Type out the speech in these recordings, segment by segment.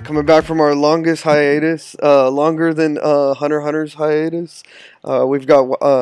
Coming back from our longest hiatus, longer than Hunter x Hunter's hiatus. We've got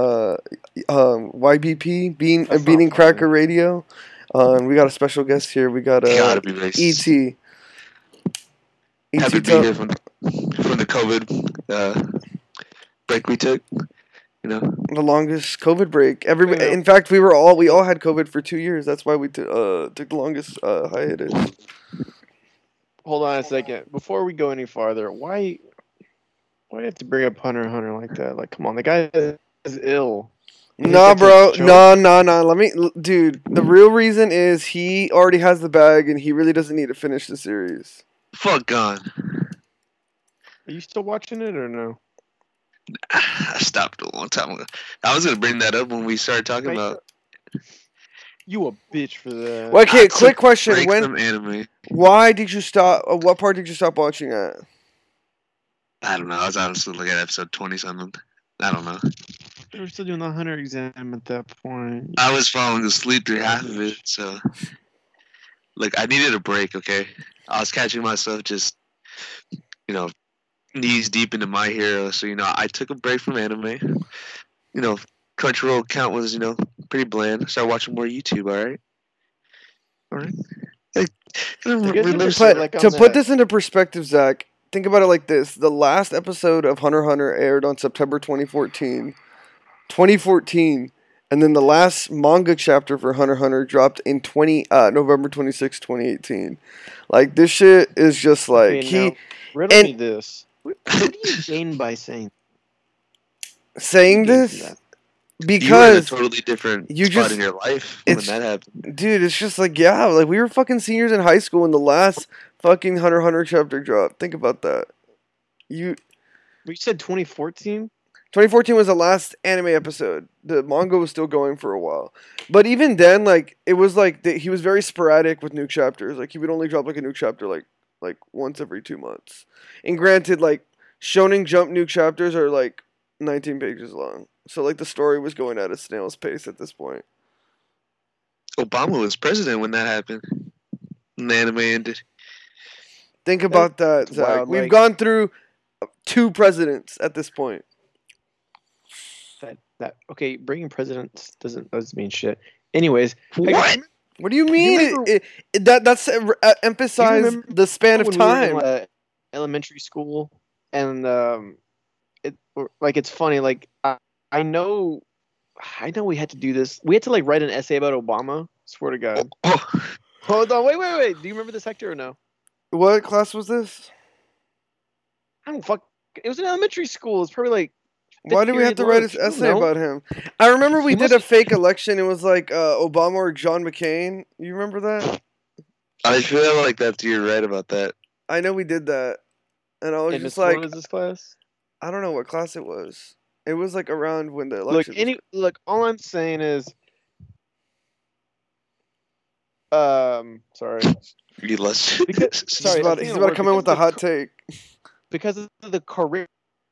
YBP, Beating Cracker Radio. And we got a special guest here. We got Gotta be racist. ET. Happy to be here from the COVID break we took. You know, the longest COVID break. In fact, we all had COVID for 2 years. That's why we took the longest hiatus. Hold on a second. Before we go any farther, why do you have to bring up Hunter x Hunter like that? Like, come on, the guy is ill. Nah, bro. No. Dude, the real reason is he already has the bag and he really doesn't need to finish the series. Fuck gone. Are you still watching it or no? I stopped a long time ago. I was gonna bring that up when we started talking about. You a bitch for that. Well, okay, quick question. From anime. Why did you stop? What part did you stop watching at? I don't know. I was honestly looking at episode 20 something. I don't know. We were still doing the Hunter exam at that point. I was falling asleep through half of it, so look, I needed a break. Okay, I was catching myself just, knees deep into My Hero. So I took a break from anime. Crunchyroll account was pretty bland. I started watching more YouTube. All right. To put this into perspective, Zach, think about it like this: the last episode of Hunter x Hunter aired on September 2014. 2014, and then the last manga chapter for Hunter x Hunter dropped in November 26, 2018. Like, this shit is just like riddle me this. What do you gain by saying this? Because you were in a totally different spot in your life when that happened. Dude, it's just like, we were fucking seniors in high school when the last fucking Hunter x Hunter chapter dropped. Think about that. You said 2014? 2014 was the last anime episode. The manga was still going for a while. But even then, like, it was like, he was very sporadic with new chapters. Like, he would only drop, like, a new chapter, like once every 2 months. And granted, like, Shonen Jump new chapters are, like, 19 pages long. So, like, the story was going at a snail's pace at this point. Obama was president when that happened. When the anime ended. Think about that, Zach. We've gone through 2 presidents at this point. Okay, bringing presidents doesn't mean shit. Anyways, what? What do you mean? That's emphasize the span of time. We were in, elementary school, and it's funny. Like, I know we had to do this. We had to write an essay about Obama. Swear to God. Hold on, wait. Do you remember this, Hector, or no? What class was this? I don't fuck. It was in elementary school. It's probably like. Why do we have to write an essay about him? I remember we did a fake election. It was like Obama or John McCain. You remember that? I feel like you're right about that. I know we did that. And I was just like... What was this class? I don't know what class it was. It was like around when the election Look, all I'm saying is... sorry. You lost. He's about to come in with a hot take. Because of the curriculum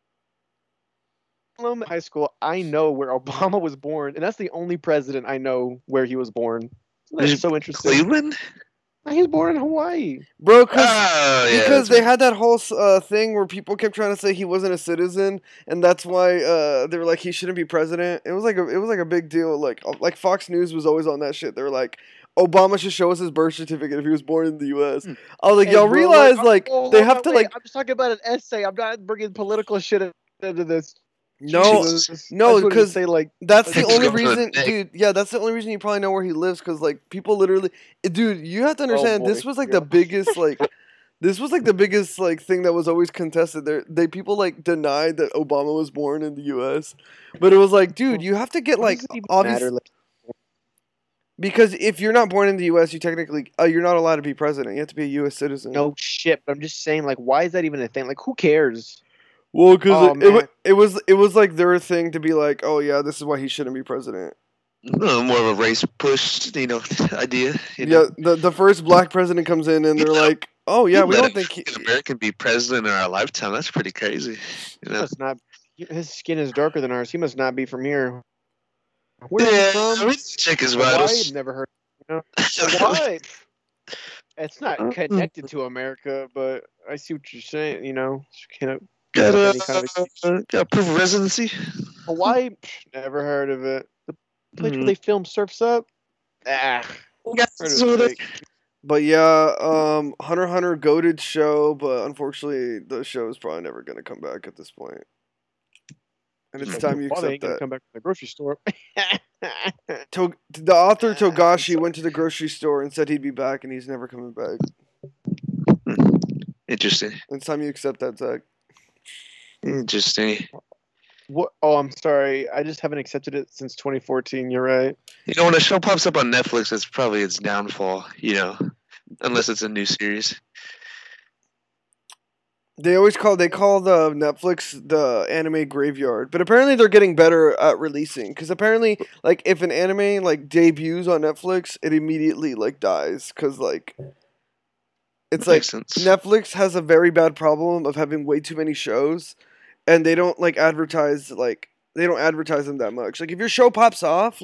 in high school, I know where Obama was born, and that's the only president I know where he was born. That's so interesting. Cleveland? He was born in Hawaii. Bro, because they had that whole thing where people kept trying to say he wasn't a citizen, and that's why they were like, he shouldn't be president. It was like a big deal. Like Fox News was always on that shit. They were like, Obama should show us his birth certificate if he was born in the U.S. I was like, y'all realize, they have to, I'm just talking about an essay. I'm not bringing political shit into this. No, because that's the only reason, dude. Yeah, that's the only reason you probably know where he lives, because people literally, dude. You have to understand, this was the biggest this was the biggest thing that was always contested. People denied that Obama was born in the U.S., but it was like, dude, you have to get obvious. Because if you're not born in the U.S., you technically you're not allowed to be president. You have to be a U.S. citizen. No shit, but I'm just saying, why is that even a thing? Who cares? Well, because it was like their thing to be like, oh yeah, this is why he shouldn't be president. No, more of a race push, idea. Yeah, the first black president comes in and they're like, oh yeah, we don't think an American be president in our lifetime. That's pretty crazy. Must not. His skin is darker than ours. He must not be from here. Where are you from? Check his vitals. I've never heard. Why? It's not connected to America, but I see what you're saying. Got any kind of got proof of residency. Hawaii, never heard of it. The place where Mhm. they film Surf's Up. Got Heard it was some of that. fake. But yeah, Hunter x Hunter goated show, but unfortunately the show is probably never gonna come back at this point. And it's time you Well, they accept ain't gonna that. come back to the grocery store. The author Togashi sorry. went to the grocery store and said he'd be back, and he's never coming back. Interesting. And it's time you accept that, Zach. Interesting. What? Oh, I'm sorry. I just haven't accepted it since 2014. You're right. When a show pops up on Netflix, it's probably its downfall. Unless it's a new series. They call the Netflix the anime graveyard, but apparently they're getting better at releasing. Because apparently, like if an anime like debuts on Netflix, it immediately like dies. Because like it's like Makes sense. Netflix has a very bad problem of having way too many shows, and they don't advertise them that much. Like if your show pops off,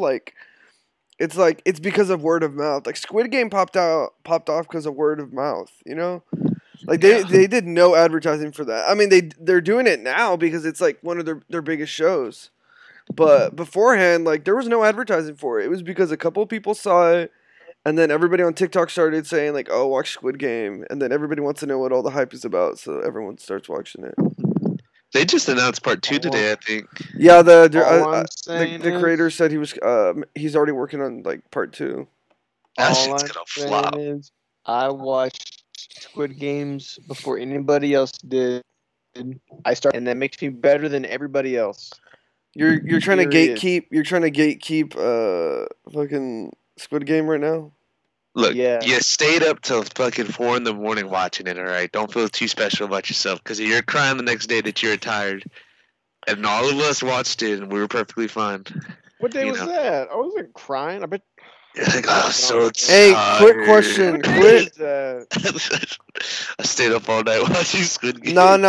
it's because of word of mouth. Like Squid Game popped off because of word of mouth. Like they did no advertising for that. I mean they're doing it now because it's like one of their biggest shows. But beforehand, like there was no advertising for it. It was because a couple of people saw it, and then everybody on TikTok started saying like, "Oh, watch Squid Game," and then everybody wants to know what all the hype is about, so everyone starts watching it. They just announced part 2 today, I think. Yeah, All the creator said he's already working on like part 2. That All shit's I'm gonna saying flop. is I watched Squid Games before anybody else did. And that makes me better than everybody else. You're trying to Period. gatekeep fucking Squid Game right now. Look, Yeah. you stayed up till fucking 4 in the morning watching it, alright? Don't feel too special about yourself, because you're crying the next day that you're tired. And all of us watched it, and we were perfectly fine. What day was that? I wasn't crying. I bet. You're like, oh, so Hey, quick tired. question. What day was that? I stayed up all night watching Squid Game. No.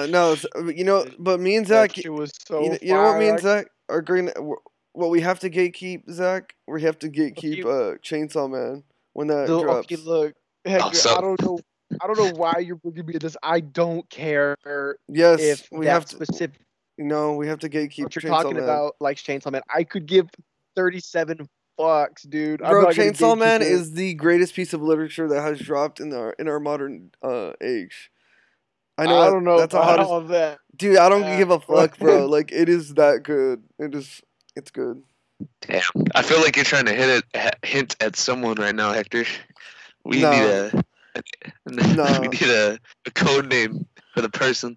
But me and Zach, That shit was so you know what me and fire. Zach are agreeing. What we have to gatekeep, Zach. We have to gatekeep Chainsaw Man when that drops. Okay, look, Hector, so- I don't know why you're bringing me this. I don't care Yes, if we that have to. specific No, we have to gatekeep what you're Chainsaw talking Man. about likes Chainsaw Man. I could give 37 fucks, dude. I'm Bro, not gonna Chainsaw Man gatekeep it. is the greatest piece of literature that has dropped in our modern age. I know. I don't know That's a about hot. all of that. Dude, I don't give a fuck, bro. fuck. Like it is that good. It's good. Damn. I feel like you're trying to hint at someone right now, Hector. We No. need No. we need a code name for the person.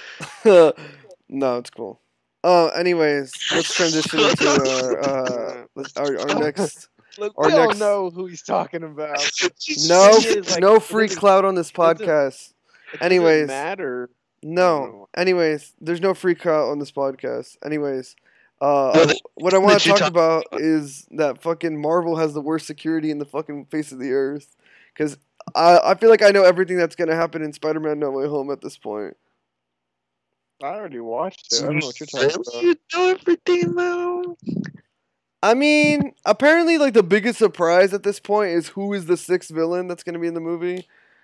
No, it's cool. Anyways, let's transition into our next. Look, Our we all next- know who he's talking about. No, thing is, like, no it free doesn't- clout on this doesn't- podcast. It Anyways. doesn't matter. No. Anyways, there's no free clout on this podcast. Anyways, No, what I want that to you talk talk about is that fucking Marvel has the worst security in the fucking face of the earth. Because I feel like I know everything that's gonna happen in Spider-Man: No Way Home at this point. I already watched it. I don't know what you're talking about. You know everything though. I mean, apparently, like the biggest surprise at this point is who is the sixth villain that's gonna be in the movie.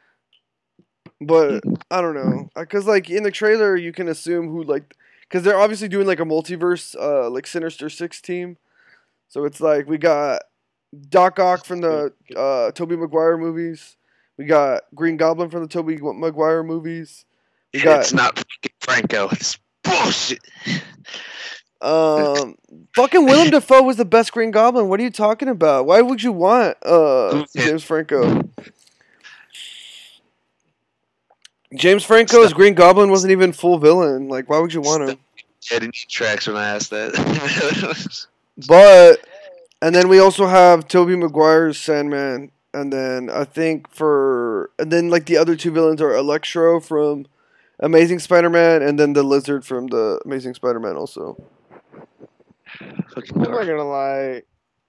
But I don't know, because like in the trailer, you can assume who because they're obviously doing like a multiverse, like Sinister Six team. So it's like we got Doc Ock from the Tobey Maguire movies. We got Green Goblin from the Tobey Maguire movies. We got It's not fucking Franco. It's bullshit. fucking Willem Dafoe was the best Green Goblin. What are you talking about? Why would you want James Franco? James Franco's Green Goblin wasn't even full villain. Like, why would you want him? Heading tracks when I asked that. And then we also have Tobey Maguire's Sandman, and then like the other two villains are Electro from Amazing Spider-Man, and then the Lizard from the Amazing Spider-Man also. I'm not gonna lie.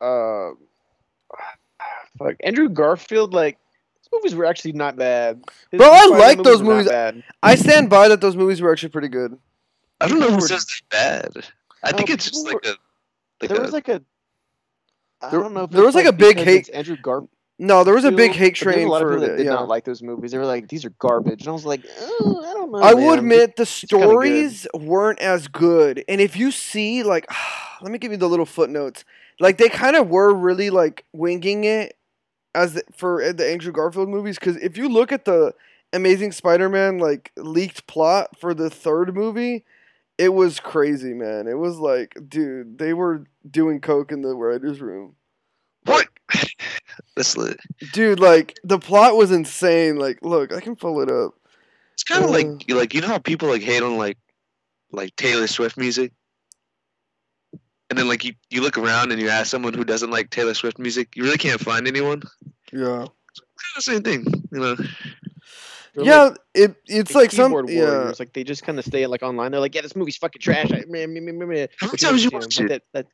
Andrew Garfield, like, his movies were actually not bad. His Bro, I Spider-Man like those were not movies. bad. I stand by that those movies were actually pretty good. I don't know who says they're bad. I think Oh, it's just like a. There was like a. I There- don't know if there was, it's, like, a big because hate- it's Andrew Garfield. No, there was a big hate But there's a train lot of for people that it. did Yeah. not like those movies. They were like, "These are garbage," and I was like, "Oh, I don't know." I will man. admit the kinda good. stories weren't as good. And if you see, like, let me give you the little footnotes. Like, they kind of were really, like, winging it for the Andrew Garfield movies. Because if you look at the Amazing Spider-Man, like, leaked plot for the third movie, it was crazy, man. It was like, dude, they were doing coke in the writer's room. What? That's lit. Dude, like, the plot was insane. Like, look, I can pull it up. It's kind of like you know how people like hate on like Taylor Swift music, and then like you look around and you ask someone who doesn't like Taylor Swift music, you really can't find anyone. Yeah. It's kind of the same thing, you know. They're Yeah, it's like some keyboard yeah. warriors. Like they just kind of stay like online. They're like, "Yeah, this movie's fucking trash." How many But times you never watch seen 'em. it? Like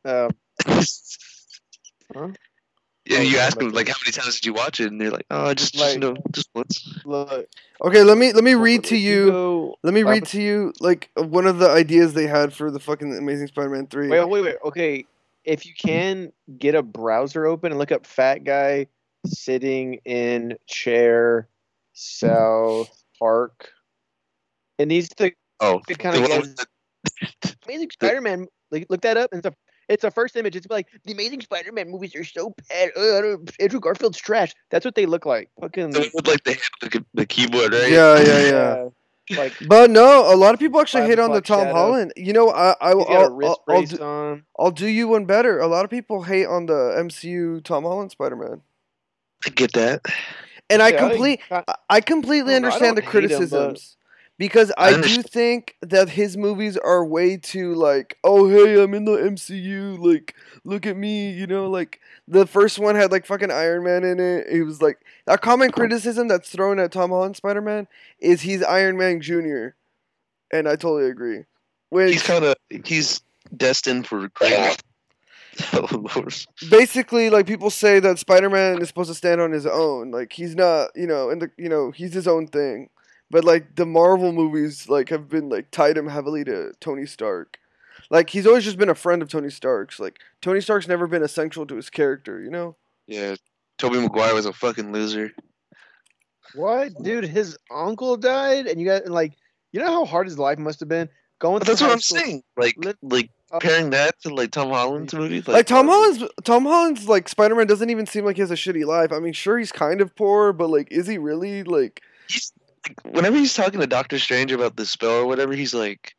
huh? And you Oh, ask yeah, them like, how many times did you watch it? And they're like, oh, just Like- just once. Look, Okay, let me read if to you. go- Let me Robert- read to you like one of the ideas they had for the fucking Amazing Spider-Man 3. Wait. Okay, if you can get a browser open and look up "fat guy sitting in chair South Park," it needs to Oh, it kind of the one gets with the- Amazing Spider-Man. Like, look that up, and it's a first image. It's like the Amazing Spider-Man movies are so bad. Andrew Garfield's trash. That's what they look like. Fucking the one with like the hand of the keyboard, right? Yeah. Like But no, a lot of people actually 5 hate on the o'clock Tom shadow. Holland. You know, he's got a wrist brace on. I'll do you one better. A lot of people hate on the MCU Tom Holland Spider-Man. I get that. And I Yeah, completely I understand the don't hate him, criticisms because I I do understand. think that his movies are way too like, oh hey, I'm in the MCU, like look at me, you know, like the first one had like fucking Iron Man in it. It was like a common criticism that's thrown at Tom Holland Spider-Man is he's Iron Man Jr. And I totally agree. Which He's destined for greatness. Of course. basically like people say that Spider-Man is supposed to stand on his own, like he's not, he's his own thing. But like the Marvel movies like have been like tied him heavily to Tony Stark. Like he's always just been a friend of Tony Stark's. Like Tony Stark's never been essential to his character, you know? Yeah, Tobey Maguire was a fucking loser. What, dude? His uncle died, and you know how hard his life must have been going. But that's through what high I'm school- saying. Like Oh. comparing that to like Tom Holland's movie. Like Tom Holland's like Spider-Man doesn't even seem like he has a shitty life. I mean, sure he's kind of poor, but like is he really like He's, like, whenever he's talking to Doctor Strange about the spell or whatever, he's like,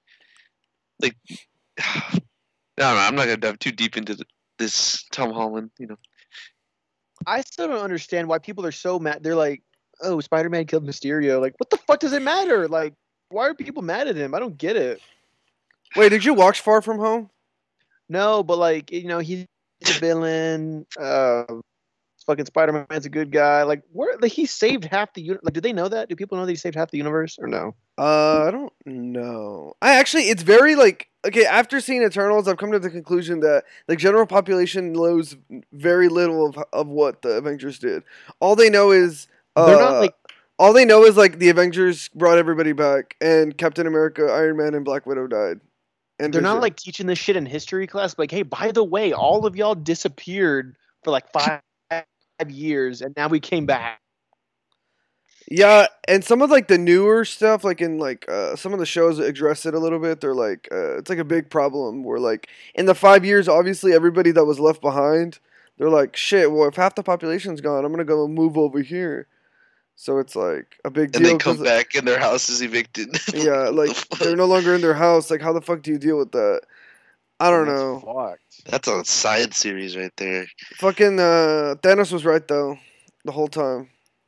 I don't know. I'm not gonna dive too deep into this Tom Holland. You know, I still don't understand why people are so mad. They're like, "Oh, Spider-Man killed Mysterio." Like, what the fuck does it matter? Like, why are people mad at him? I don't get it. Wait, did you watch Far From Home? No, but like, he's a villain. Fucking Spider-Man's a good guy. Like, he saved half the universe. Like, do they know that? Do people know that he saved half the universe or no? I don't know. It's very like okay. After seeing Eternals, I've come to the conclusion that like general population knows very little of what the Avengers did. All they know is They're not like. all they know is like the Avengers brought everybody back, and Captain America, Iron Man, and Black Widow died. And They're not Vision. like teaching this shit in history class. Like, hey, by the way, all of y'all disappeared for like 5 years, and now we came back. Yeah, and some of like the newer stuff, like in like some of the shows address it a little bit. They're like it's like a big problem where like in the 5 years, obviously everybody that was left behind, they're like shit. Well, if half the population's gone, I'm gonna go move over here. So it's like a big deal. and they come 'cause- back and their house is evicted. Yeah, like they're no longer in their house. Like how the fuck do you deal with that? I don't That's know. fucked. That's a science series right there. Fucking Thanos was right though, the whole time.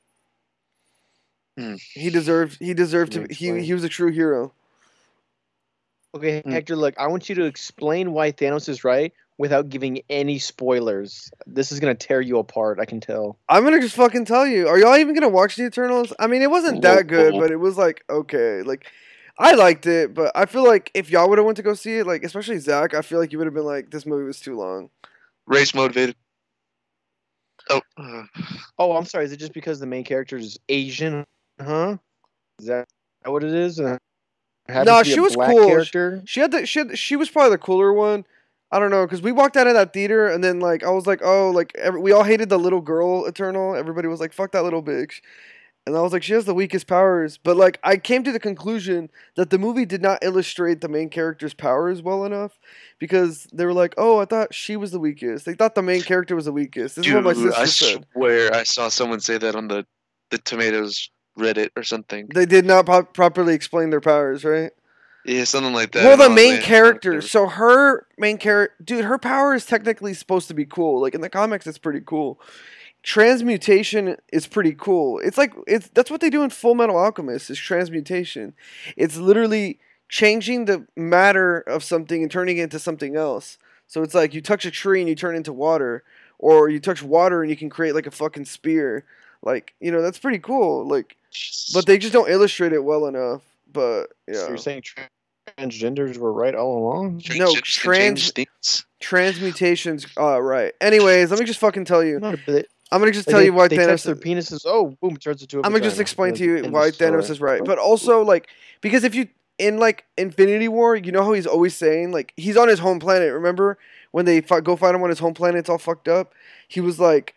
He deserved to. He was a true hero. Okay, Hmm. Hector, look, I want you to explain why Thanos is right without giving any spoilers. This is gonna tear you apart. I can tell. I'm gonna just fucking tell you. Are y'all even gonna watch the Eternals? I mean, it wasn't that good, but it was like okay. Like, I liked it, but I feel like if y'all would have went to go see it, like especially Zach, I feel like you would have been like, this movie was too long. Race motivated. Oh, Oh, I'm sorry. Is it just because the main character is Asian? Huh? Is that what it is? Happens No, to be she a was black cool. Character. She was probably the cooler one. I don't know, because we walked out of that theater, and then like I was like, oh, like we all hated the little girl Eternal. Everybody was like, fuck that little bitch. And I was like, she has the weakest powers. But like I came to the conclusion that the movie did not illustrate the main character's powers well enough, because they were like, oh, I thought she was the weakest. They thought the main character was the weakest. This is what my Dude, sister I said. swear I saw someone say that on the Tomatoes Reddit or something. They did not properly explain their powers, right? Yeah, something like that. Well, And the I was main like, character. So her main character, dude, her power is technically supposed to be cool. Like in the comics, it's pretty cool. Transmutation is pretty cool. It's that's what they do in Full Metal Alchemist is transmutation. It's literally changing the matter of something and turning it into something else. So it's like you touch a tree and you turn it into water, or you touch water and you can create like a fucking spear. Like, you know, that's pretty cool. Like, but they just don't illustrate it well enough. But yeah. So you're saying transgenders were right all along? No, transgenders can change things. transmutations. Right. Anyways, let me just fucking tell you. Not a bit. I'm gonna just tell you why they touch Thanos. their penises. Oh, boom! It turns into a I'm gonna just vagina. explain to you And why destroy Thanos it. is right. But also, like, because if you in like Infinity War, you know how he's always saying like he's on his home planet. Remember when they go find him on his home planet? It's all fucked up. He was like,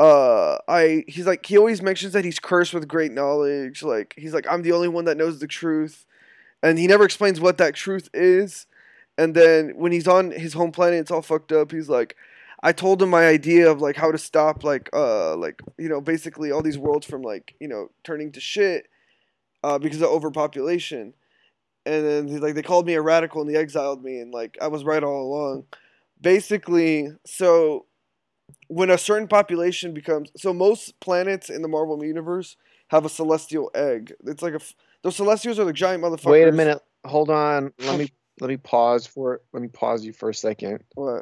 he's like he always mentions that he's cursed with great knowledge. Like he's like I'm the only one that knows the truth, and he never explains what that truth is. And then when he's on his home planet, it's all fucked up. He's like, I told him my idea of like how to stop like you know basically all these worlds from like you know turning to shit because of overpopulation. And then like they called me a radical and they exiled me, and like I was right all along. Basically, so when a certain population becomes so most planets in the Marvel universe have a celestial egg. It's like those celestials are the giant motherfuckers. Wait a minute. Hold on. Let me pause for it. Let me pause you for a second. What?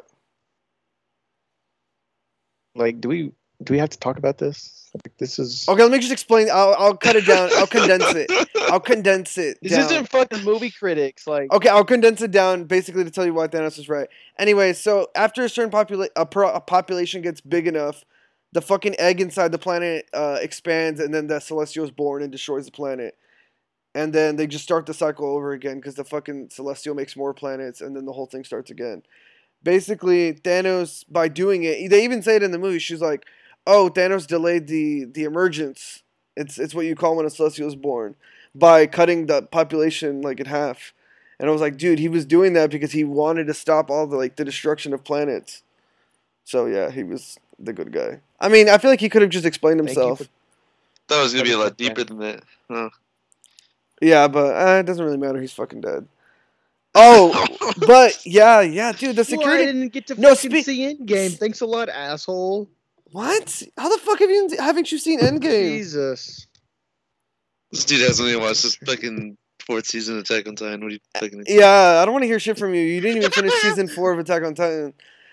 Like, do we have to talk about this? Like, this is Okay, let me just explain. I'll cut it down. I'll condense it. I'll condense it. This down. isn't fucking movie critics. Like, Okay, I'll condense it down basically to tell you why Thanos is right. Anyway, so after a certain a population gets big enough, the fucking egg inside the planet expands, and then the Celestial is born and destroys the planet. And then they just start the cycle over again because the fucking Celestial makes more planets, and then the whole thing starts again. Basically, Thanos, by doing it, they even say it in the movie. She's like, "Oh, Thanos delayed the emergence. It's what you call when a Celestial is born by cutting the population like in half." And I was like, "Dude, he was doing that because he wanted to stop all the destruction of planets." So yeah, he was the good guy. I mean, I feel like he could have just explained himself. Thought it was gonna be a lot deeper than that. Huh. Yeah, but it doesn't really matter. He's fucking dead. Oh, but yeah, dude. The security. Well, I didn't get to No, fucking see Endgame. Thanks a lot, asshole. What? How the fuck haven't you seen Endgame? Jesus. This dude hasn't even watched this fucking 4th season of Attack on Titan. What are you fucking? Yeah, I don't want to hear shit from you. You didn't even finish season 4 of Attack on Titan.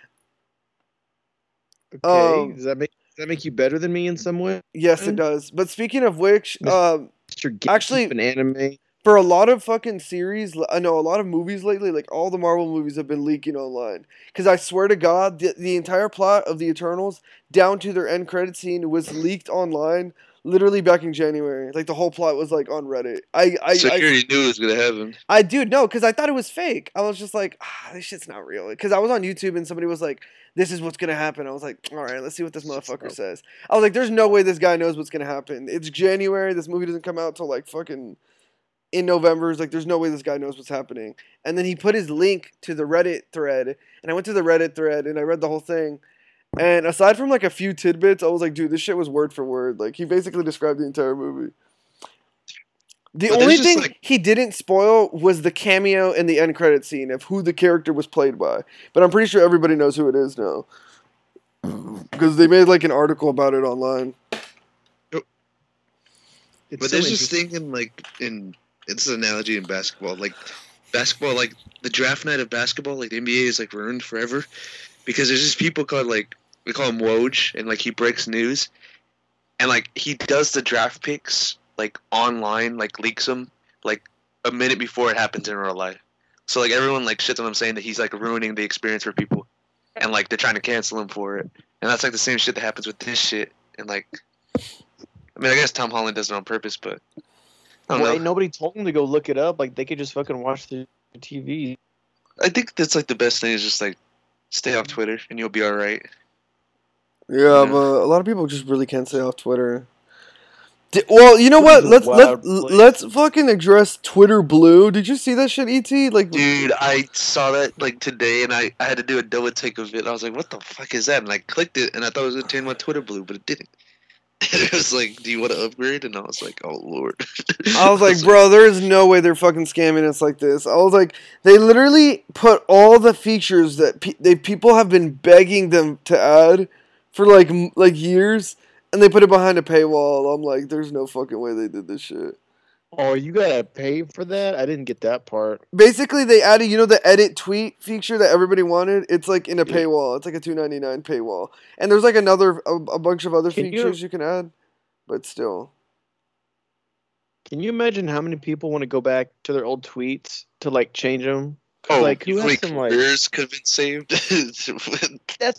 Okay, does that make you better than me in some way? Yes, it does. But speaking of which, actually, an anime. For a lot of fucking series, I know a lot of movies lately, like all the Marvel movies have been leaking online. Because I swear to God, the entire plot of the Eternals, down to their end credit scene, was leaked online literally back in January. Like the whole plot was like on Reddit. So you already knew it was gonna happen. I do know because I thought it was fake. I was just like, this shit's not real. Because I was on YouTube and somebody was like, this is what's gonna happen. I was like, all right, let's see what this motherfucker says. I was like, there's no way this guy knows what's gonna happen. It's January. This movie doesn't come out till like fucking in November. It's like, there's no way this guy knows what's happening. And then he put his link to the Reddit thread, and I went to the Reddit thread and I read the whole thing. And aside from like a few tidbits, I was like, dude, this shit was word for word. Like he basically described the entire movie. The only thing he didn't spoil was the cameo in the end credit scene of who the character was played by. But I'm pretty sure everybody knows who it is now. Because they made like an article about it online. But there's just thinking like it's an analogy in basketball. Like basketball, like the draft night of basketball, like the NBA is like ruined forever. Because there's just people called like, we call him Woj, and like he breaks news. And like he does the draft picks like online, like leaks them like a minute before it happens in real life. So like everyone like shits on him saying that he's like ruining the experience for people, and like they're trying to cancel him for it. And that's like the same shit that happens with this shit. And like, I mean, I guess Tom Holland does it on purpose, but I don't know. Nobody told him to go look it up. Like they could just fucking watch the TV. I think that's like the best thing is just like Stay off Twitter, and you'll be all right. Yeah, but a lot of people just really can't stay off Twitter. Well, you know what? Let's fucking address Twitter Blue. Did you see that shit, ET? Like, dude, I saw that like today, and I had to do a double take of it. I was like, "What the fuck is that?" And I clicked it, and I thought it was gonna turn my Twitter blue, but it didn't. And it was like, "Do you want to upgrade?" And I was like, "Oh lord." I was like, bro, there is no way they're fucking scamming us like this. I was like, they literally put all the features that people have been begging them to add for like years. And they put it behind a paywall. I'm like, there's no fucking way they did this shit. Oh, you gotta pay for that? I didn't get that part. Basically, they added, the edit tweet feature that everybody wanted. It's like in a paywall. It's like a $2.99 paywall. And there's like a bunch of other features you can add, but still. Can you imagine how many people want to go back to their old tweets to like change them? Oh, like who has some careers could have been saved? That's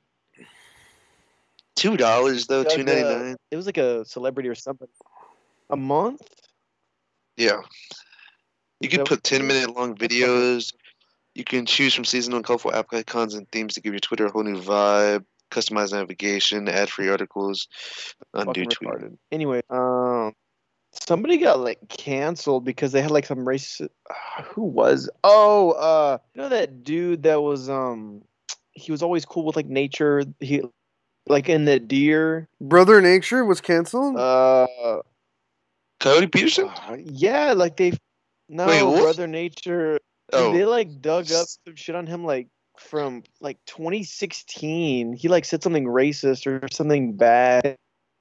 $2 though, $2.99. It was like a celebrity or something. A month? Yeah. You can put 10-minute long videos. You can choose from seasonal and colorful app icons and themes to give your Twitter a whole new vibe. Customize navigation, add free articles, undo tweet. Anyway, somebody got like canceled because they had like some racist. Who was? Oh, you know that dude that was he was always cool with like nature. He like in the deer. Brother Nature was canceled? Coyote Peterson? Yeah, like Wait, Brother Nature. Oh. They like dug up some shit on him like from like 2016. He like said something racist or something bad.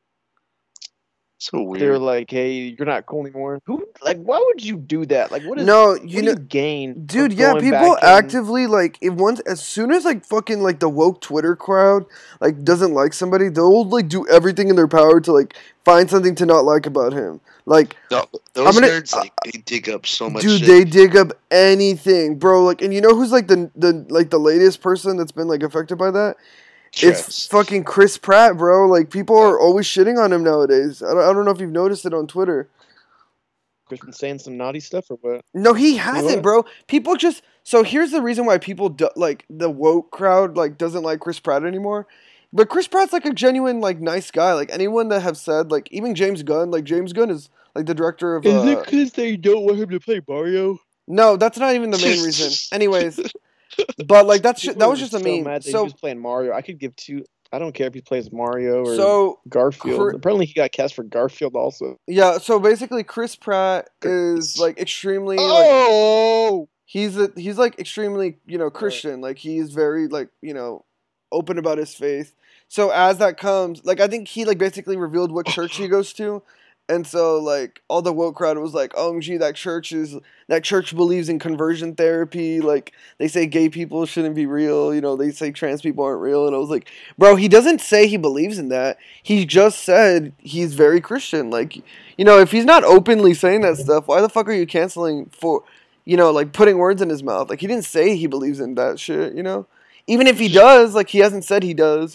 So weird. They were like, "Hey, you're not cool anymore." Who? Like, why would you do that? Like, what is? What do you gain? Dude, yeah, people actively like as soon as like fucking like the woke Twitter crowd like doesn't like somebody, they'll like do everything in their power to like find something to not like about him. Like, no, those nerds like they dig up so much. Dude, shit. they dig up anything, bro. Like, and you know who's like the latest person that's been like affected by that? It's fucking Chris Pratt, bro. Like, people are always shitting on him nowadays. I don't know if you've noticed it on Twitter. Chris been saying some naughty stuff or what? No, he hasn't, bro. People just... So here's the reason why people, like, the woke crowd, like, doesn't like Chris Pratt anymore. But Chris Pratt's, like, a genuine, like, nice guy. Like, anyone that have said, like, even James Gunn. Like, James Gunn is, like, the director of... Is it because they don't want him to play Mario? No, that's not even the main reason. Anyways... But like that was just a meme. Mad that he was playing Mario. I could give two. I don't care if he plays Mario or Garfield. Apparently, he got cast for Garfield also. Yeah. So basically, Chris Pratt is like extremely. He's like extremely Christian. Like he's very like open about his faith. So as that comes, like I think he like basically revealed what church he goes to. And so, like, all the woke crowd was like, OMG, that church believes in conversion therapy. Like, they say gay people shouldn't be real. They say trans people aren't real. And I was like, bro, he doesn't say he believes in that. He just said he's very Christian. Like, if he's not openly saying that stuff, why the fuck are you canceling for, like, putting words in his mouth? Like, he didn't say he believes in that shit, Even if he does, like, he hasn't said he does,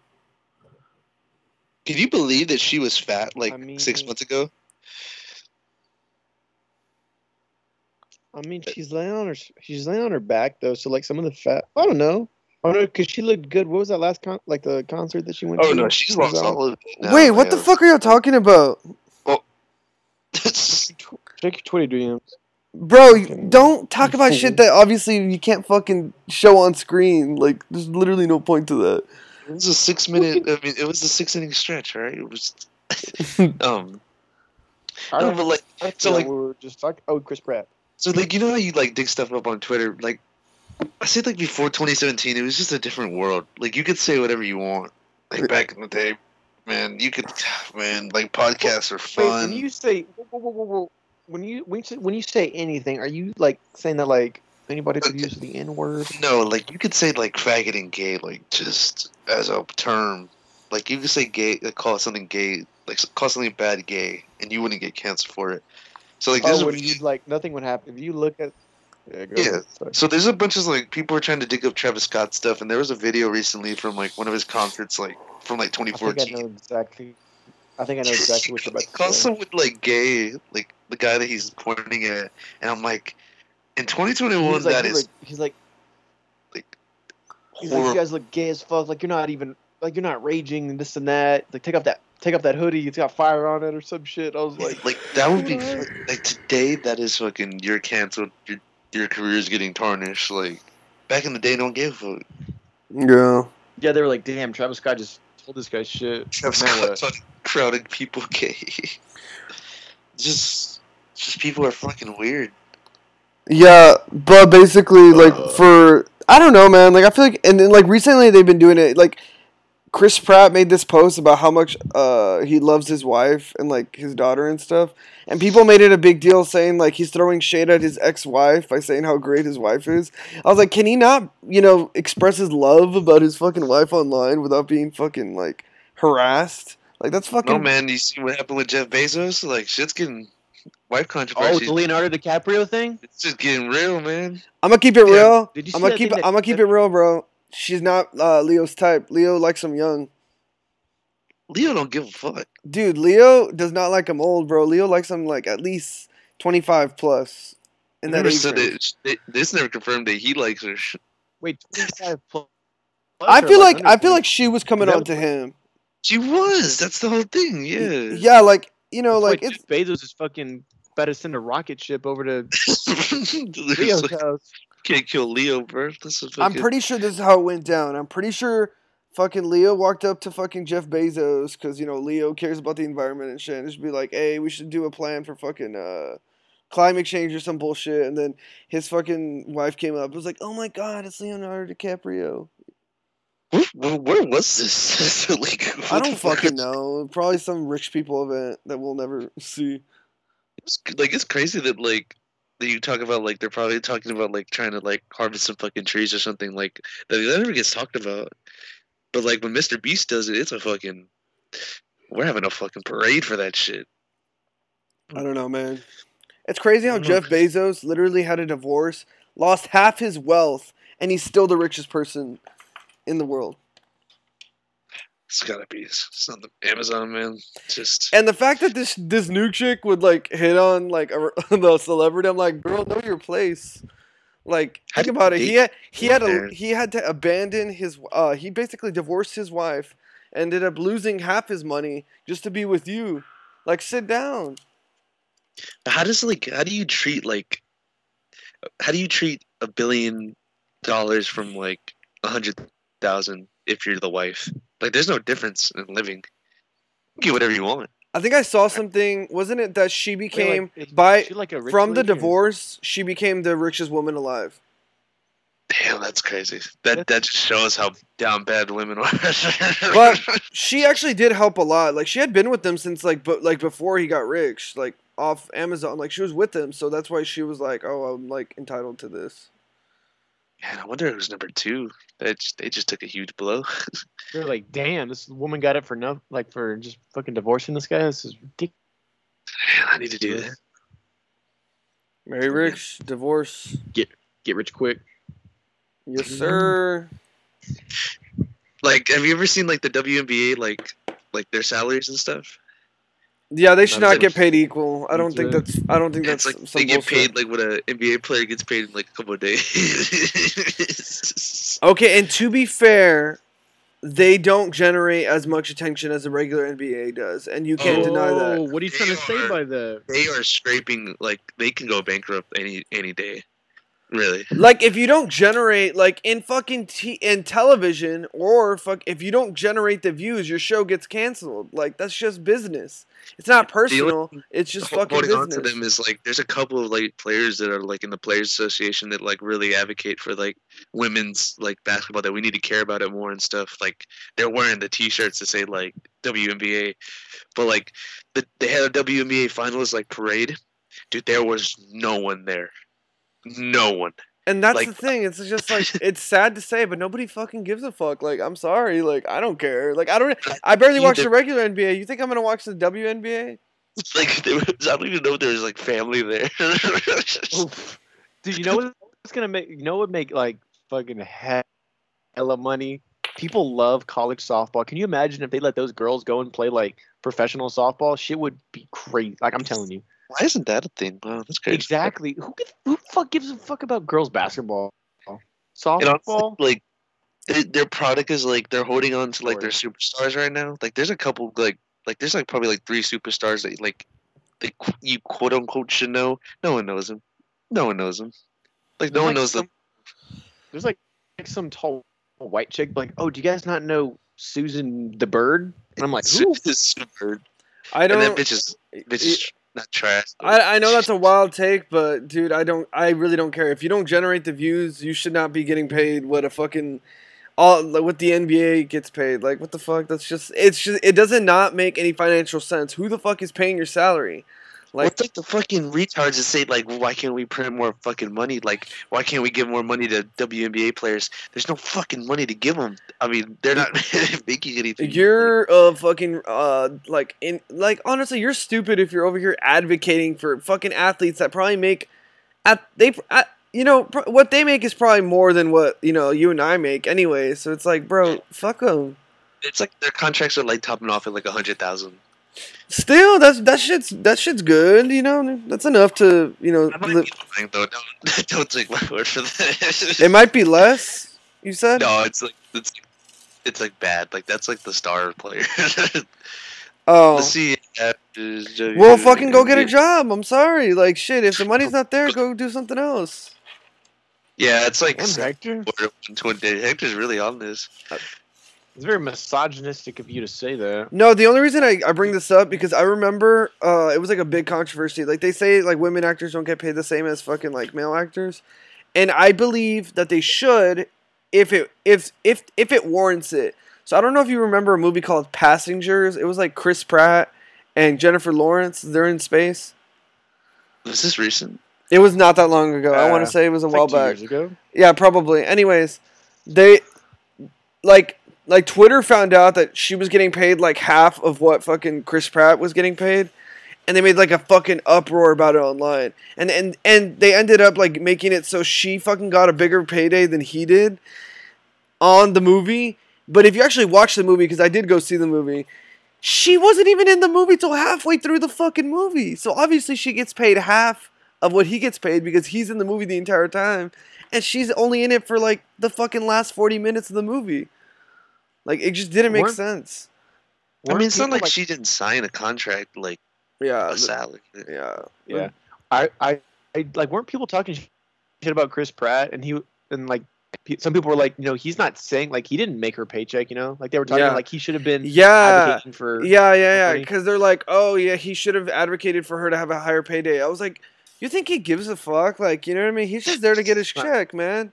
Can you believe that she was fat 6 months ago? I mean, she's laying on her back though. So like some of the fat, I don't know. Oh no, because she looked good. What was that last the concert that she went to? Oh no, she's lost all of it now. Wait, what the fuck are y'all talking about? Well, check your Twitter DMs. Bro, don't talk about shit that obviously you can't fucking show on screen. Like, there's literally no point to that. It was a 6 minute. I mean, it was a 6 inning stretch, right? It was. We were just talking. Oh, Chris Pratt. So like, how you like dig stuff up on Twitter? Like, I said like before 2017, it was just a different world. Like you could say whatever you want. Like back in the day, man, like podcasts are fun. Wait, when you say when you say anything, are you like saying that like anybody could use the N-word? No, like you could say like faggot and gay, like just as a term. Like you could say gay, call something gay, like call something bad gay, and you wouldn't get canceled for it. So like, nothing would happen if you look at. Yeah. So there's a bunch of like people are trying to dig up Travis Scott stuff, and there was a video recently from like one of his concerts, like from like 2014. I think I know exactly what you're about to say. Call someone like gay, like the guy that he's pointing at, and I'm like, in 2021, he's like, He's like, you guys look gay as fuck. Like, you're not raging and this and that. Like, take off that hoodie. It's got fire on it or some shit. I was like, that would be like today. That is fucking. You're canceled. Your career is getting tarnished. Like back in the day, don't give a fuck. Yeah. Yeah, they were like, damn, Travis Scott just told this guy shit. Travis Scott's fucking crowding people gay. just people are fucking weird. Yeah, but basically, like, I don't know, man. Like, I feel like, and then, like, recently they've been doing it. Like, Chris Pratt made this post about how much he loves his wife and, like, his daughter and stuff. And people made it a big deal saying, like, he's throwing shade at his ex-wife by saying how great his wife is. I was like, can he not, express his love about his fucking wife online without being fucking, like, harassed? Like, that's fucking... No, man, you see what happened with Jeff Bezos? Like, shit's getting... Wife controversy. Oh, the Leonardo DiCaprio thing? It's just getting real, man. I'm gonna keep it real. Did you I'm gonna keep it real, bro. She's not Leo's type. Leo likes him young. Leo don't give a fuck. Dude, Leo does not like him old, bro. Leo likes him like at least 25 plus. In that never age said range. this never confirmed that he likes her. Wait, 25 plus? I feel like she was coming on to him. She was. That's the whole thing. Yeah. Yeah, like like Jeff Bezos is fucking about to send a rocket ship over to Leo's Leo's house. Can't kill Leo, bro. I'm pretty sure this is how it went down. I'm pretty sure fucking Leo walked up to fucking Jeff Bezos because, Leo cares about the environment and shit. And just be like, hey, we should do a plan for fucking climate change or some bullshit. And then his fucking wife came up. It was like, oh my God, it's Leonardo DiCaprio. Where was this? I don't fucking know. Probably some rich people event that we'll never see. It's crazy that that you talk about they're probably talking about trying to harvest some fucking trees or something that never gets talked about. But when Mr. Beast does it, it's a fucking we're having a fucking parade for that shit. I don't know, man. It's crazy how Jeff Bezos literally had a divorce, lost half his wealth, and he's still the richest person in the world. It's gotta be. It's not the Amazon, man. It's just... And the fact that this new chick would hit on the celebrity, I'm like, girl, know your place. Think about it. He had to abandon his. He basically divorced his wife, ended up losing half his money just to be with you. Sit down. How do you treat $1 billion from 100,000 if you're the wife? There's no difference in living. You get whatever you want. I think I saw something. Wasn't it that she became from the divorce? She became the richest woman alive. Damn, that's crazy. That just shows how down bad women are. But she actually did help a lot. She had been with them since before he got rich, off Amazon. She was with them, so that's why she was like, "Oh, I'm entitled to this." Man, I wonder who's number two. They just took a huge blow. They're like, damn, this woman got it for for just fucking divorcing this guy. This is ridiculous. Man, I need to do that. Marry rich, divorce. Get rich quick. Yes, sir. Have you ever seen the WNBA their salaries and stuff? Yeah, they should not get paid equal. I don't think that's. It's they get paid what an NBA player gets paid in a couple of days. Okay, and to be fair, they don't generate as much attention as a regular NBA does, and you can't deny that. What are you trying to say by that? They are scraping they can go bankrupt any day. Really? If you don't generate in fucking in television or if you don't generate the views, your show gets canceled. That's just business. It's not personal. It's just fucking business. Holding on to them is there's a couple of players that are in the Players Association that really advocate for women's basketball, that we need to care about it more and stuff. They're wearing the T-shirts that say WNBA, but they had a WNBA finalist parade. Dude, there was no one there. No one. And that's the thing. It's just it's sad to say, but nobody fucking gives a fuck. I'm sorry. I don't care. I barely watch the regular NBA. You think I'm gonna watch the WNBA? I don't even know if there's family there. Dude, you know what's gonna make? You know what would make fucking hella money? People love college softball. Can you imagine if they let those girls go and play professional softball? Shit would be crazy. I'm telling you. Why isn't that a thing? Wow, that's crazy. Exactly. Who the fuck gives a fuck about girls basketball? Softball? their product is like they're holding on to like their superstars right now. Like there's a couple like there's like probably like 3 superstars that like you quote unquote should know. No one knows them. No one knows them. Like no one knows them. There's like some tall white chick like, oh, do you guys not know Susan the Bird? And I'm like, who? Susan Bird. I don't. And that bitch is not trash. I know that's a wild take, but dude, I really don't care. If you don't generate the views, you should not be getting paid what a fucking what the NBA gets paid. Like, what the fuck? It doesn't not make any financial sense. Who the fuck is paying your salary? Like, what's like the fucking retards that say like, why can't we print more fucking money? Like, why can't we give more money to WNBA players? There's no fucking money to give them. I mean, they're not making anything. You're fucking honestly, you're stupid if you're over here advocating for fucking athletes that probably make what they make is probably more than what you and I make anyway. So it's like, bro, fuck them. It's like their contracts are like topping off at like 100,000. Still, that shit's good. That's enough to I might be lying, though. Don't take my word for that. It might be less. You said? No, it's like bad. Like that's like the star player. Oh. Let's see. Well, fucking go get a job. I'm sorry. Like shit. If the money's not there, go do something else. Yeah, it's like Hector. Hector's really on this. It's very misogynistic of you to say that. No, the only reason I bring this up because I remember it was like a big controversy. Like they say like women actors don't get paid the same as fucking like male actors, and I believe that they should if it warrants it. So I don't know if you remember a movie called Passengers. It was like Chris Pratt and Jennifer Lawrence. They're in space. Was this recent? It was not that long ago. I want to say it was a while back. 2 years ago? Yeah, probably. Anyways, they like Twitter found out that she was getting paid like half of what fucking Chris Pratt was getting paid, and they made like a fucking uproar about it online. And they ended up like making it so she fucking got a bigger payday than he did on the movie. But if you actually watch the movie, because I did go see the movie, she wasn't even in the movie till halfway through the fucking movie. So obviously she gets paid half of what he gets paid because he's in the movie the entire time, and she's only in it for like the fucking last 40 minutes of the movie. Like, it just didn't make sense. I mean, it's not like she didn't sign a contract, like, a salary. Yeah. I like, weren't people talking shit about Chris Pratt? And like, some people were like, he's not saying, like, he didn't make her paycheck, like, they were talking like he should have been advocating for... Yeah, because they're like, oh, yeah, he should have advocated for her to have a higher payday. I was like, you think he gives a fuck? Like, you know what I mean? He's just there to get his check, man.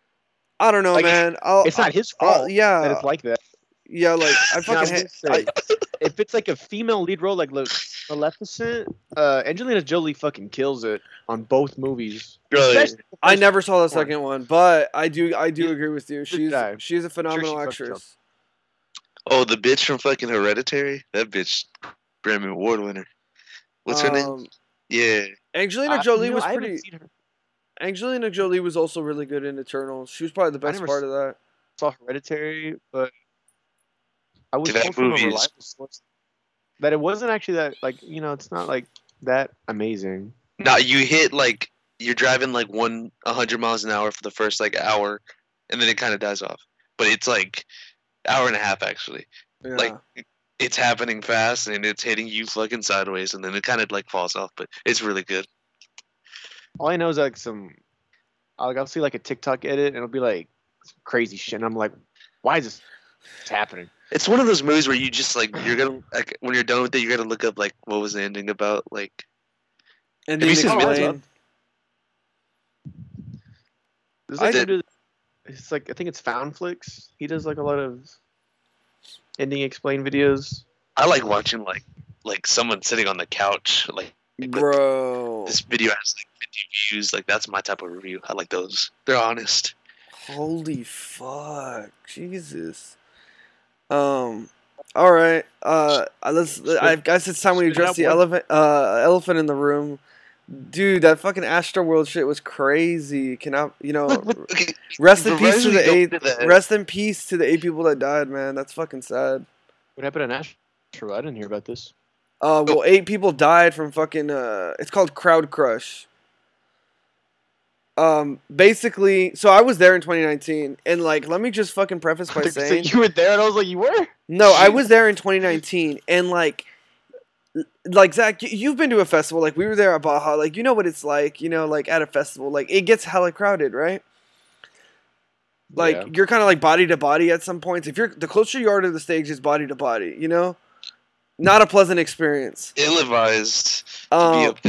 I don't know, like, man. It's not his fault that it's like that. Yeah, like, I fucking hate... If it's like a female lead role, like Maleficent, Angelina Jolie fucking kills it on both movies. Really? I never saw the second one, but I do agree with you. She's a phenomenal actress. Oh, the bitch from fucking Hereditary? That bitch, Grammy Award winner. What's her name? Yeah. Angelina Jolie was pretty... Angelina Jolie was also really good in Eternals. She was probably the best part of that. I saw Hereditary, but I was told from a reliable source that it wasn't actually that, like, it's not like that amazing. No, you hit like you're driving like 100 miles an hour for the first like hour, and then it kind of dies off. But it's like hour and a half actually. Yeah. Like it's happening fast and it's hitting you fucking sideways, and then it kind of like falls off. But it's really good. All I know is like I'll see like a TikTok edit and it'll be like some crazy shit, and I'm like, why is this happening? It's one of those movies where you just like you're gonna like when you're done with it, you're gonna look up like what was the ending about, like. And then explain. It's like I think it's Foundflix. He does like a lot of ending explain videos. I like watching like someone sitting on the couch like. Bro, this video has like 50 views. Like that's my type of review. I like those. They're honest. Holy fuck, Jesus. All right. I guess it's time we address the elephant in the room. Dude, that fucking Astroworld shit was crazy. Rest in peace to the 8. Rest in peace to the 8 people that died, man. That's fucking sad. What happened in Astroworld? I didn't hear about this. Well, 8 people died from fucking. It's called Crowd Crush. Basically, so I was there in 2019, and like, let me just fucking preface by saying, you were there, and I was like, you were? No, I was there in 2019, and like Zach, you've been to a festival, like we were there at Baja, like you know what it's like, like at a festival, like it gets hella crowded, right? Like you're kind of like body to body at some points. If you're the closer you are to the stage, is body to body, not a pleasant experience. Ill-advised to be up there.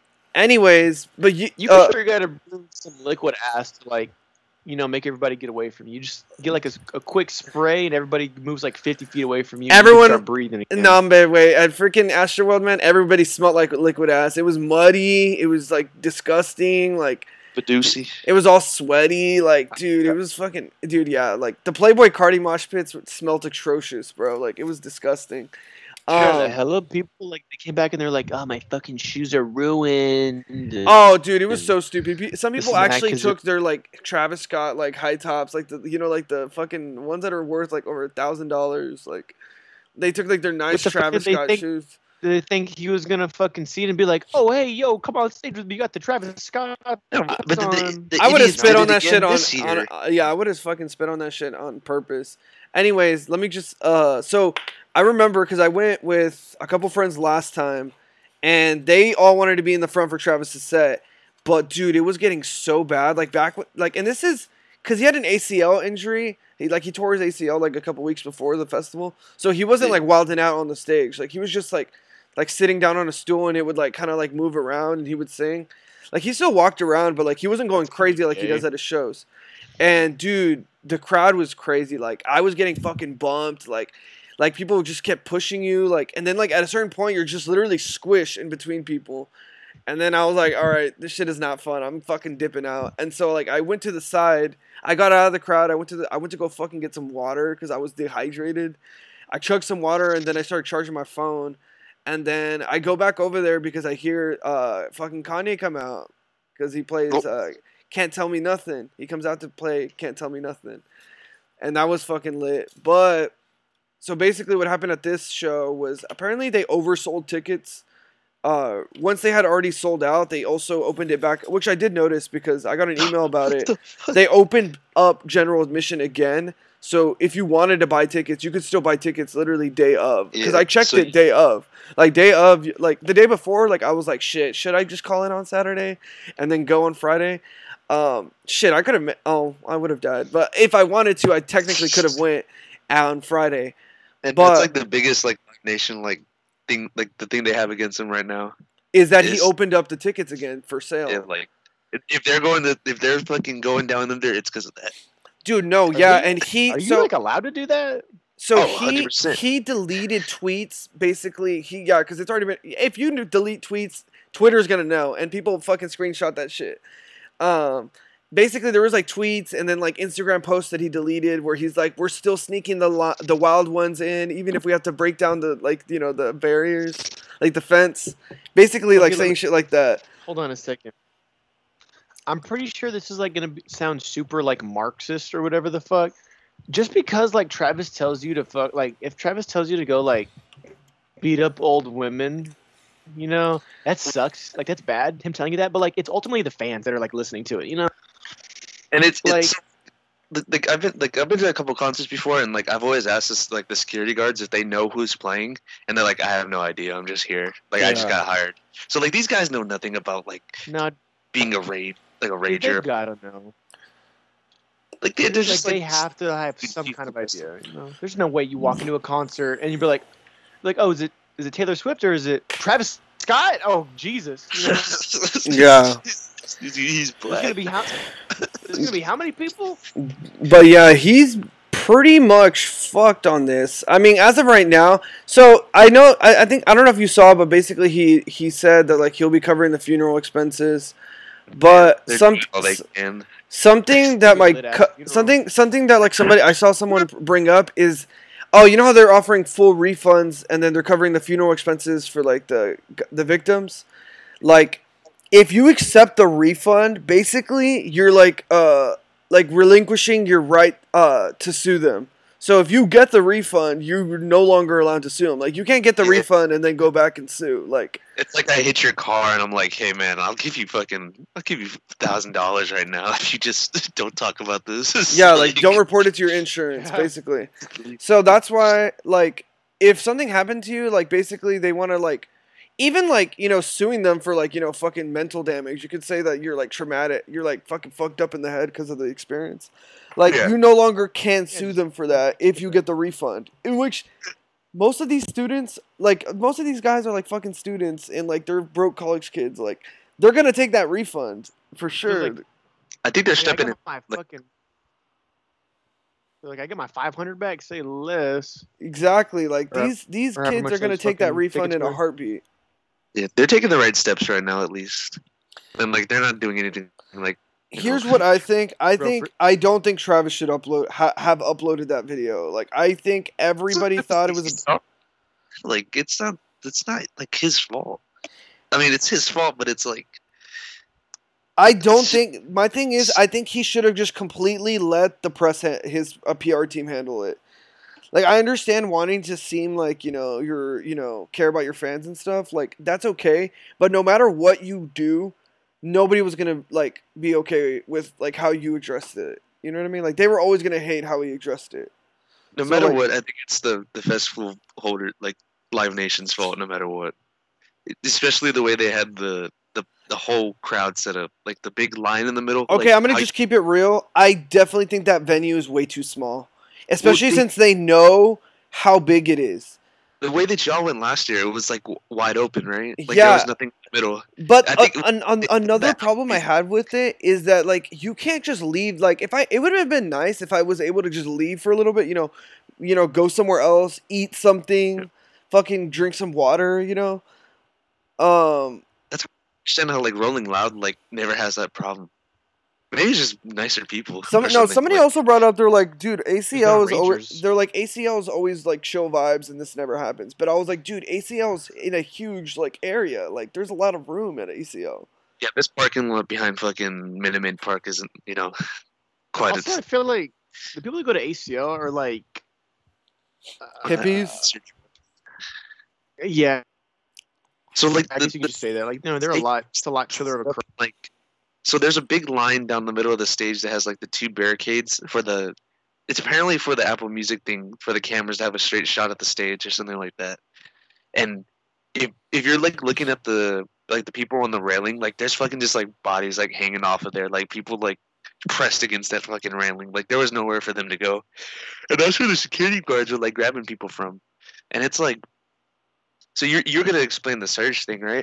Anyways, but you for sure gotta bring some liquid ass to like, make everybody get away from you. You just get like a quick spray and everybody moves like 50 feet away from you. Everyone you start breathing again. No, wait. At freaking Astroworld, man, everybody smelled like liquid ass. It was muddy. It was like disgusting. Like Badusi. It was all sweaty. Like, dude, it was fucking, dude. Yeah, like the Playboy Cardi mosh pits smelled atrocious, bro. Like it was disgusting. The hella people like they came back and they're like, "Oh, my fucking shoes are ruined." Oh, dude, it was so stupid. Some people actually took their like Travis Scott like high tops, like the like the fucking ones that are worth like over $1,000. Like they took like their nice Travis Scott shoes. Did they think he was gonna fucking see it and be like, "Oh, hey, yo, come on stage with me. You got the Travis Scott." No, but I would have spit on that shit on yeah, I would have fucking spit on that shit on purpose. Anyways, let me just so I remember because I went with a couple friends last time, and they all wanted to be in the front for Travis's set. But dude, it was getting so bad. Like and this is because he had an ACL injury. He tore his ACL like a couple weeks before the festival, so he wasn't like wilding out on the stage. Like he was just like sitting down on a stool, and it would like kind of like move around, and he would sing. Like he still walked around, but like he wasn't going crazy like he does at his shows. And dude, the crowd was crazy. Like I was getting fucking bumped. Like people just kept pushing you. Like and then like at a certain point, you're just literally squished in between people. And then I was like, all right, this shit is not fun. I'm fucking dipping out. And so like I went to the side. I got out of the crowd. I went to go fucking get some water because I was dehydrated. I chugged some water and then I started charging my phone. And then I go back over there because I hear fucking Kanye come out because he plays Can't Tell Me Nothing. He comes out to play Can't Tell Me Nothing. And that was fucking lit. But so basically what happened at this show was apparently they oversold tickets. Once they had already sold out, they also opened it back, which I did notice because I got an email about it. They opened up general admission again. So if you wanted to buy tickets, you could still buy tickets literally day of. Because I checked it day of. Like day of, like the day before, like I was like, shit, should I just call in on Saturday and then go on Friday? Shit, I could have, I would have died. But if I wanted to, I technically could have went out on Friday. And that's like the biggest like nation like thing, like the thing they have against him right now. Is that he opened up the tickets again for sale. Yeah, like if they're fucking going down them there, it's because of that. Dude, no, yeah, and he... Are you, like, allowed to do that? So he deleted tweets, basically. Because it's already been... If you delete tweets, Twitter's gonna know, and people fucking screenshot that shit. Basically, there was, like, tweets and then, like, Instagram posts that he deleted where he's like, we're still sneaking the wild ones in, even if we have to break down the, like, the barriers, like, the fence. Basically, like, saying shit like that. Hold on a second. I'm pretty sure this is like gonna sound super like Marxist or whatever the fuck. Just because like Travis tells you to fuck, like if Travis tells you to go like beat up old women, that sucks. Like that's bad. Him telling you that, but like it's ultimately the fans that are like listening to it, And it's like I've been to a couple concerts before, and like I've always asked this like the security guards if they know who's playing, and they're like, I have no idea. I'm just here. Like I just got hired. So like these guys know nothing about like being a raid. Like a rager. They gotta know. Like they're just like they have to have some kind of idea. There's no way you walk into a concert and you'd be like, oh, is it Taylor Swift or is it Travis Scott? Oh Jesus! Yeah. He's black. There's gonna be how many people? But yeah, he's pretty much fucked on this. I mean, as of right now. So I know. I think I don't know if you saw, but basically he said that like he'll be covering the funeral expenses. But something that something that like I saw someone bring up is, you know how they're offering full refunds and then they're covering the funeral expenses for like the victims. Like if you accept the refund, basically you're like relinquishing your right to sue them. So if you get the refund, you're no longer allowed to sue them. Like, you can't get the refund and then go back and sue. Like, it's like I hit your car and I'm like, hey man, I'll give you $1,000 right now if you just don't talk about this. Yeah, like don't report it to your insurance, basically. So that's why, like, if something happened to you, like, basically they want to, like, even, like, you know, suing them for, like, you know, fucking mental damage. You could say that you're, like, traumatic. You're, like, fucking fucked up in the head because of the experience. Like, you no longer can sue them for that if you get the refund. In which, most of these students, like, most of these guys are, like, fucking students and, like, they're broke college kids. Like, they're going to take that refund for sure. Like, I think they're stepping in. Like, I get my 500 back, say less. Exactly. Like, these kids are going to take that refund in a heartbeat. Yeah, they're taking the right steps right now, at least. And, like, they're not doing anything, like... Here's what I think. I don't think Travis should have uploaded that video. Like, I think everybody thought it was like, it's not like his fault. I mean, it's his fault, but it's like, I don't think, my thing is, I think he should have just completely let the press, a PR team handle it. Like, I understand wanting to seem like, you know, you're, you know, care about your fans and stuff. Like, that's okay. But no matter what you do, nobody was going to, like, be okay with, like, how you addressed it. You know what I mean? Like, they were always going to hate how he addressed it. No matter what, I think it's the festival holder, like, Live Nation's fault, no matter what. Especially the way they had the whole crowd set up. Like, the big line in the middle. Okay, like, I'm going to just keep it real. I definitely think that venue is way too small. Especially since they know how big it is. The way that y'all went last year, it was, like, wide open, right? Like, yeah. there was nothing in the middle. But another problem I had with it is that, like, you can't just leave. Like, it would have been nice if I was able to just leave for a little bit, you know, go somewhere else, eat something, fucking drink some water, you know? That's understand how, like, Rolling Loud, like, never has that problem. Maybe it's just nicer people. Somebody also brought up, they're like, dude, ACL is always, they're like, ACL is always, like, chill vibes and this never happens. But I was like, dude, ACL is in a huge, like, area. Like, there's a lot of room at ACL. Yeah, this parking lot behind fucking Minute Maid Park isn't, you know, quite also, I feel like the people who go to ACL are, like... hippies? Yeah. So, like, I guess you could just say that. Like, no, they're it's a lot further of a crowd. Like, so there's a big line down the middle of the stage that has, like, the two barricades it's apparently for the Apple Music thing, for the cameras to have a straight shot at the stage or something like that. And if you're, like, looking at the people on the railing, like, there's fucking just, like, bodies, like, hanging off of there, like, people, like, pressed against that fucking railing. Like, there was nowhere for them to go. And that's where the security guards are, like, grabbing people from. And it's like, so you're gonna explain the surge thing, right?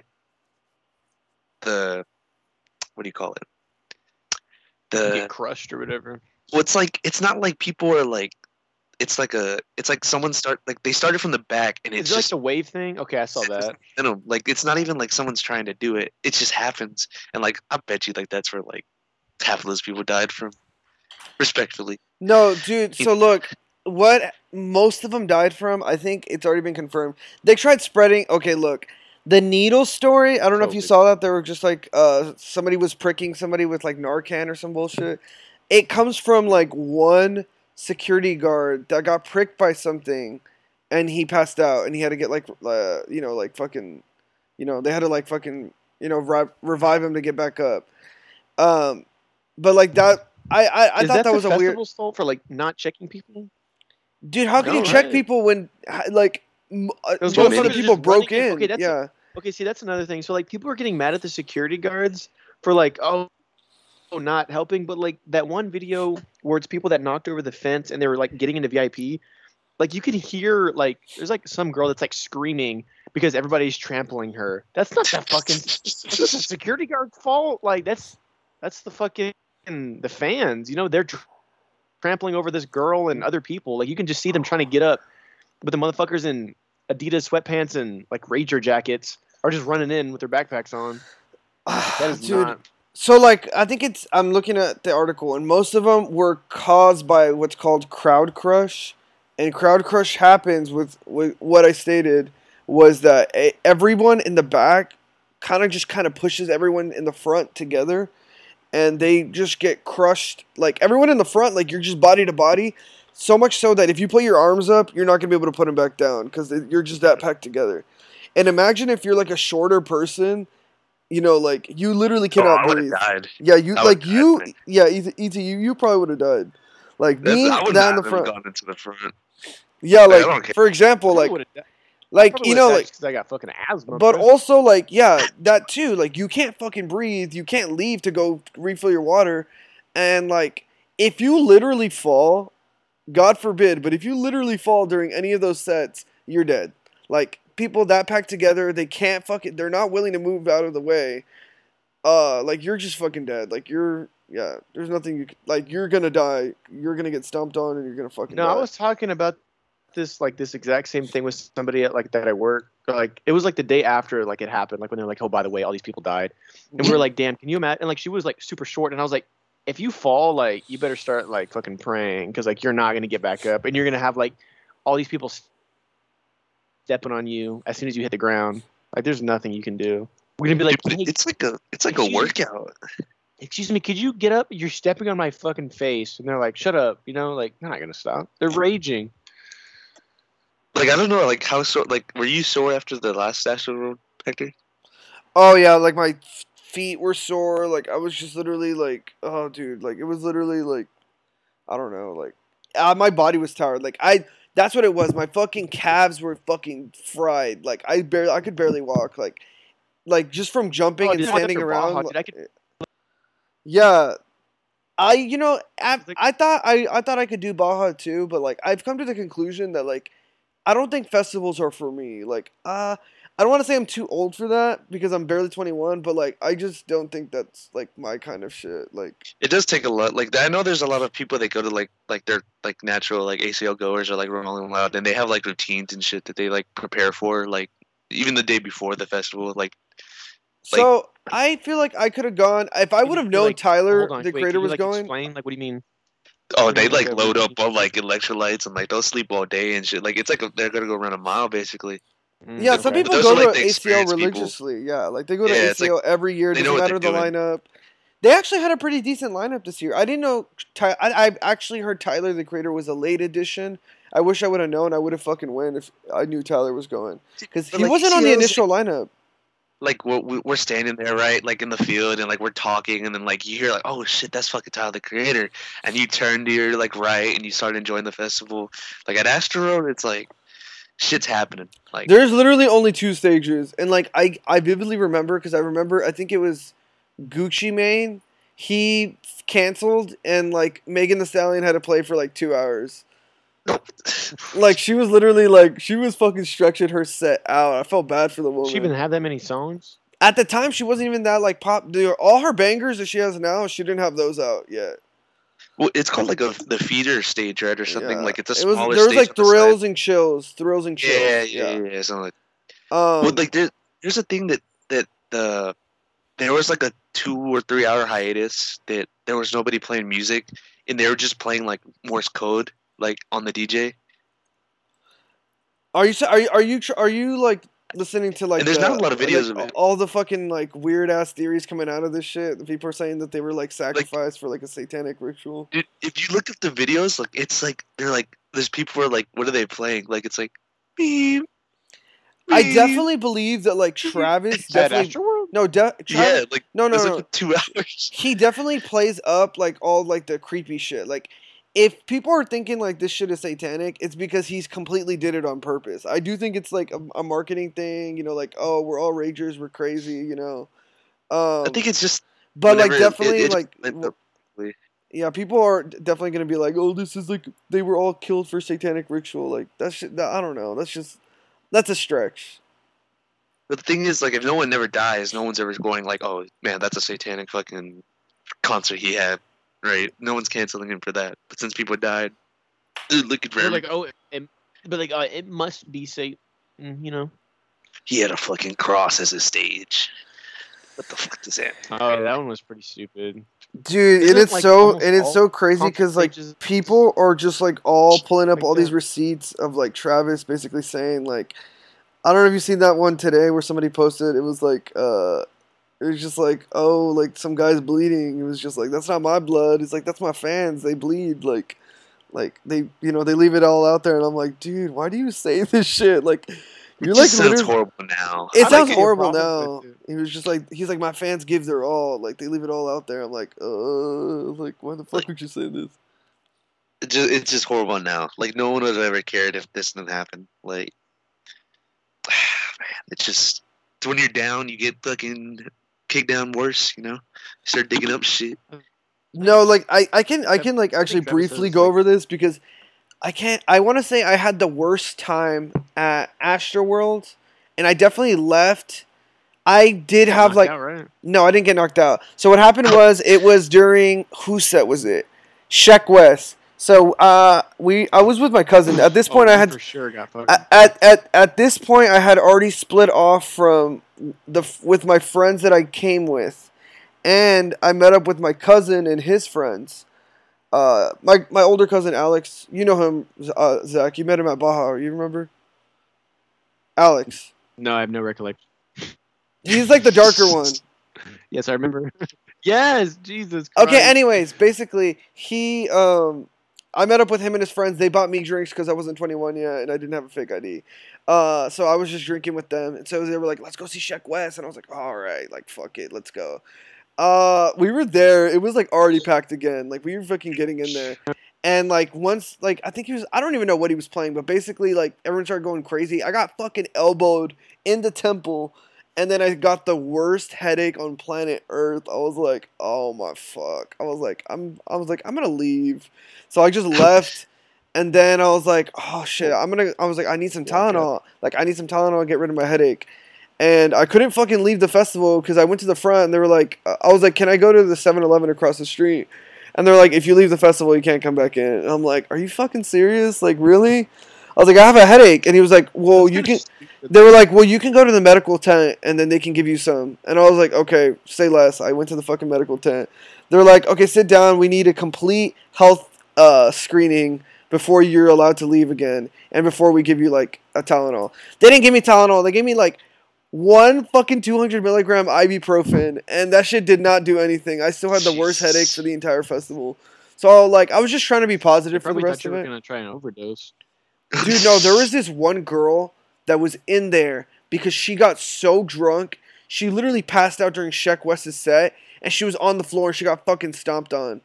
What do you call it? Get crushed or whatever. Well, it's like, it's not like people are like, it's like someone they started from the back and it's just like the wave thing. Okay, I saw that. No, like, it's not even like someone's trying to do it. It just happens, and, like, I bet you, like, that's where, like, half of those people died from. Respectfully. No, dude. So look, what most of them died from, I think it's already been confirmed. They tried spreading. Okay, look. The needle story, I don't know if you saw that. They were just like, somebody was pricking somebody with, like, Narcan or some bullshit. It comes from, like, one security guard that got pricked by something and he passed out and he had to get, like, you know, like, fucking, you know, they had to, like, fucking, you know, revive him to get back up. But, like, that, I thought that was a weird... Is that for, like, not checking people? Dude, how can you check people when, like, most of the people broke in? Okay, okay, see, that's another thing. So, like, people are getting mad at the security guards for, like, not helping. But, like, that one video where it's people that knocked over the fence and they were, like, getting into VIP. Like, you could hear, like, there's, like, some girl that's, like, screaming because everybody's trampling her. That's not that fucking... That's not the security guard's fault. Like, that's the fucking... the fans. You know, they're trampling over this girl and other people. Like, you can just see them trying to get up. But the motherfuckers in Adidas sweatpants and, like, Ranger jackets are just running in with their backpacks on. That is dude. not... So, like, I think I'm looking at the article, and most of them were caused by what's called crowd crush. And crowd crush happens with what I stated was that everyone in the back kind of pushes everyone in the front together. And they just get crushed. Like, everyone in the front, like, you're just body to body. So much so that if you put your arms up, you're not gonna be able to put them back down because you're just that packed together. And imagine if you're like a shorter person, you know, like you literally cannot I would breathe. have died. Yeah, you I like would've you. died, Yeah, ET, you probably would have died. Like being I would down not the have front. gone into the front. Yeah, I like don't care. for example, like you know, like because I got fucking asthma. but bro. also, like, yeah, that too. Like, you can't fucking breathe. You can't leave to go refill your water. And, like, if you literally fall, God forbid, but if you literally fall during any of those sets, you're dead. Like, people that packed together, they can't fucking, they're not willing to move out of the way. Like, you're just fucking dead. Like, yeah, there's nothing you, like, you're gonna die. You're gonna get stomped on and you're gonna fucking die. I was talking about this exact same thing with somebody at like that I work. Like it was like the day after like it happened, like when they're like, oh, by the way, all these people died, and we were like, damn, can you imagine? And like she was like super short, and I was like, if you fall, like you better start like fucking praying because like you're not gonna get back up, and you're gonna have like all these people stepping on you as soon as you hit the ground. Like there's nothing you can do. We're gonna be like, hey, it's like a workout. excuse me, could you get up? You're stepping on my fucking face, and they're like, shut up, you know, like they're not gonna stop. They're raging. Like I don't know, like how sore. Like were you sore after the last Astro World, Hector? Oh yeah, like my feet were sore. Like I was just literally like, oh dude, like it was literally like, I don't know, like my body was tired. Like that's what it was. My fucking calves were fucking fried. Like I could barely walk. Like just from jumping and standing around. Baja, dude, yeah, you know I thought I could do Baja too, but like I've come to the conclusion that like I don't think festivals are for me. Like I don't want to say I'm too old for that because I'm barely 21, but like I just don't think that's like my kind of shit. Like it does take a lot. Like I know there's a lot of people that go to like they're like natural like ACL goers or like Rolling Loud, and they have like routines and shit that they like prepare for like even the day before the festival. Like so I feel like I could have gone if I would have known like, Tyler, on, the wait, creator, was like, going. Explain, like, what do you mean? Oh, they like load up on like electrolytes and like they'll sleep all day and shit. Like it's like they're gonna go run a mile basically. Yeah, some people Those go are, like, to the ACL experienced people. religiously. Yeah, like they go to Yeah, it's ACL every year. they know Doesn't what matter the they're doing. lineup. They actually had a pretty decent lineup this year. I didn't know. I've actually heard Tyler, the creator, was a late addition. I wish I would have known. I would have fucking went if I knew Tyler was going because But, he like, wasn't on the ACL's, initial lineup. Like we're standing there right like in the field and like we're talking and then like you hear like oh shit that's fucking Tyler the creator and you turn to your like right and you start enjoying the festival. Like at Astro Road it's like shit's happening. Like There's literally only 2 stages, and like I vividly remember because I think it was Gucci Mane. He canceled, and like Megan Thee Stallion had to play for like 2 hours. Like she was literally like she was fucking stretching her set out. I felt bad for the woman. She even have that many songs? At the time, she wasn't even that like pop. All her bangers that she has now, she didn't have those out yet. well, it's called like the feeder stage, right, or something. Yeah. Like it's a There smaller was stage like on the thrills side. and chills, Yeah, something like. Well, like there's a thing that there was like a 2 or 3 hour hiatus that there was nobody playing music and they were just playing like Morse code like on the DJ. Are you like listening to like And there's not a lot of videos like, of it. all the fucking like weird ass theories coming out of this shit? The people are saying that they were like sacrificed for like a satanic ritual. Dude, if you look at the videos, like it's like they're like there's people who are like, what are they playing? Like it's like beep. I beep. definitely believe that like Travis At definitely Astroworld? no Travis, Yeah, like no it was no like 2 hours. he definitely plays up like all like the creepy shit. Like if people are thinking like this shit is satanic, it's because he's completely did it on purpose. I do think it's like a marketing thing, you know, like oh we're all ragers, we're crazy, you know. I think it's just But like whenever definitely it like went up, yeah, people are definitely gonna be like, oh, this is like they were all killed for satanic ritual. Like that shit. I don't know. That's a stretch. But the thing is, like, if no one never dies, no one's ever going like, "Oh man, that's a satanic fucking concert he had." Right? No one's canceling him for that. But since people died, they're looking for They're him. like, oh, but like, it must be Satan, you know? He had a fucking cross as a stage. What the fuck does that? Oh, that one was pretty stupid. Dude, Isn't and it's like so almost and it's all so crazy concert because like stages- people are just like all pulling up Like all these that. receipts of like Travis basically saying like, I don't know if you've seen that one today where somebody posted. It was like it was just like, oh, like some guy's bleeding. It was just like that's not my blood. It's like that's my fans. They bleed. Like Like they leave it all out there, and I'm like, dude, why do you say this shit? Like, you're it like sounds horrible now. It sounds horrible now. He was just like, he's like, my fans give their all. Like they leave it all out there. I'm like, why the fuck would you say this? It's just horrible now. Like no one would have ever cared if this didn't happen. Like, man, it's when you're down, you get fucking kicked down worse. You start digging up shit. No, like I can like actually briefly go over this because I want to say I had the worst time at Astroworld, and I definitely left. I did have like right? No, I didn't get knocked out. So what happened was it was during whose set was it? Sheck West. So I was with my cousin. At this point, I had for sure got fucked. At this point I had already split off from with my friends that I came with, and I met up with my cousin and his friends. My older cousin Alex, you know him, Zach. You met him at Baja. You remember? Alex. No, I have no recollection. He's like the darker one. Yes, I remember. Yes, Jesus Christ. Okay, anyways, basically, I met up with him and his friends. They bought me drinks because I wasn't 21 yet and I didn't have a fake ID. So I was just drinking with them. And so they were like, let's go see Sheck West. And I was like, all right, like, fuck it, let's go. We were there. It was, like, already packed again. Like, we were fucking getting in there. And, like, once, like, I think I don't even know what he was playing, but basically, like, everyone started going crazy. I got fucking elbowed in the temple. And then I got the worst headache on planet Earth. I was like, oh my fuck. I was like, I'm gonna leave. So I just left, and then I was like, oh shit, I was like, I need some Tylenol. Like I need some Tylenol to get rid of my headache. And I couldn't fucking leave the festival because I went to the front and they were like, I was like, can I go to the 7-Eleven across the street? And they're like, if you leave the festival, you can't come back in. And I'm like, are you fucking serious? Like really? I was like, I have a headache. And he was like, well, you can... They were like, well, you can go to the medical tent, and then they can give you some. And I was like, okay, say less. I went to the fucking medical tent. They're like, okay, sit down. We need a complete health screening before you're allowed to leave again, and before we give you, like, a Tylenol. They didn't give me Tylenol. They gave me, like, one fucking 200 milligram ibuprofen, and that shit did not do anything. I still had the worst headache for the entire festival. So, like, I was just trying to be positive for the rest of it. I thought you were going to try an overdose. Dude, no, there was this one girl that was in there because she got so drunk, she literally passed out during Sheck West's set, and she was on the floor and she got fucking stomped on.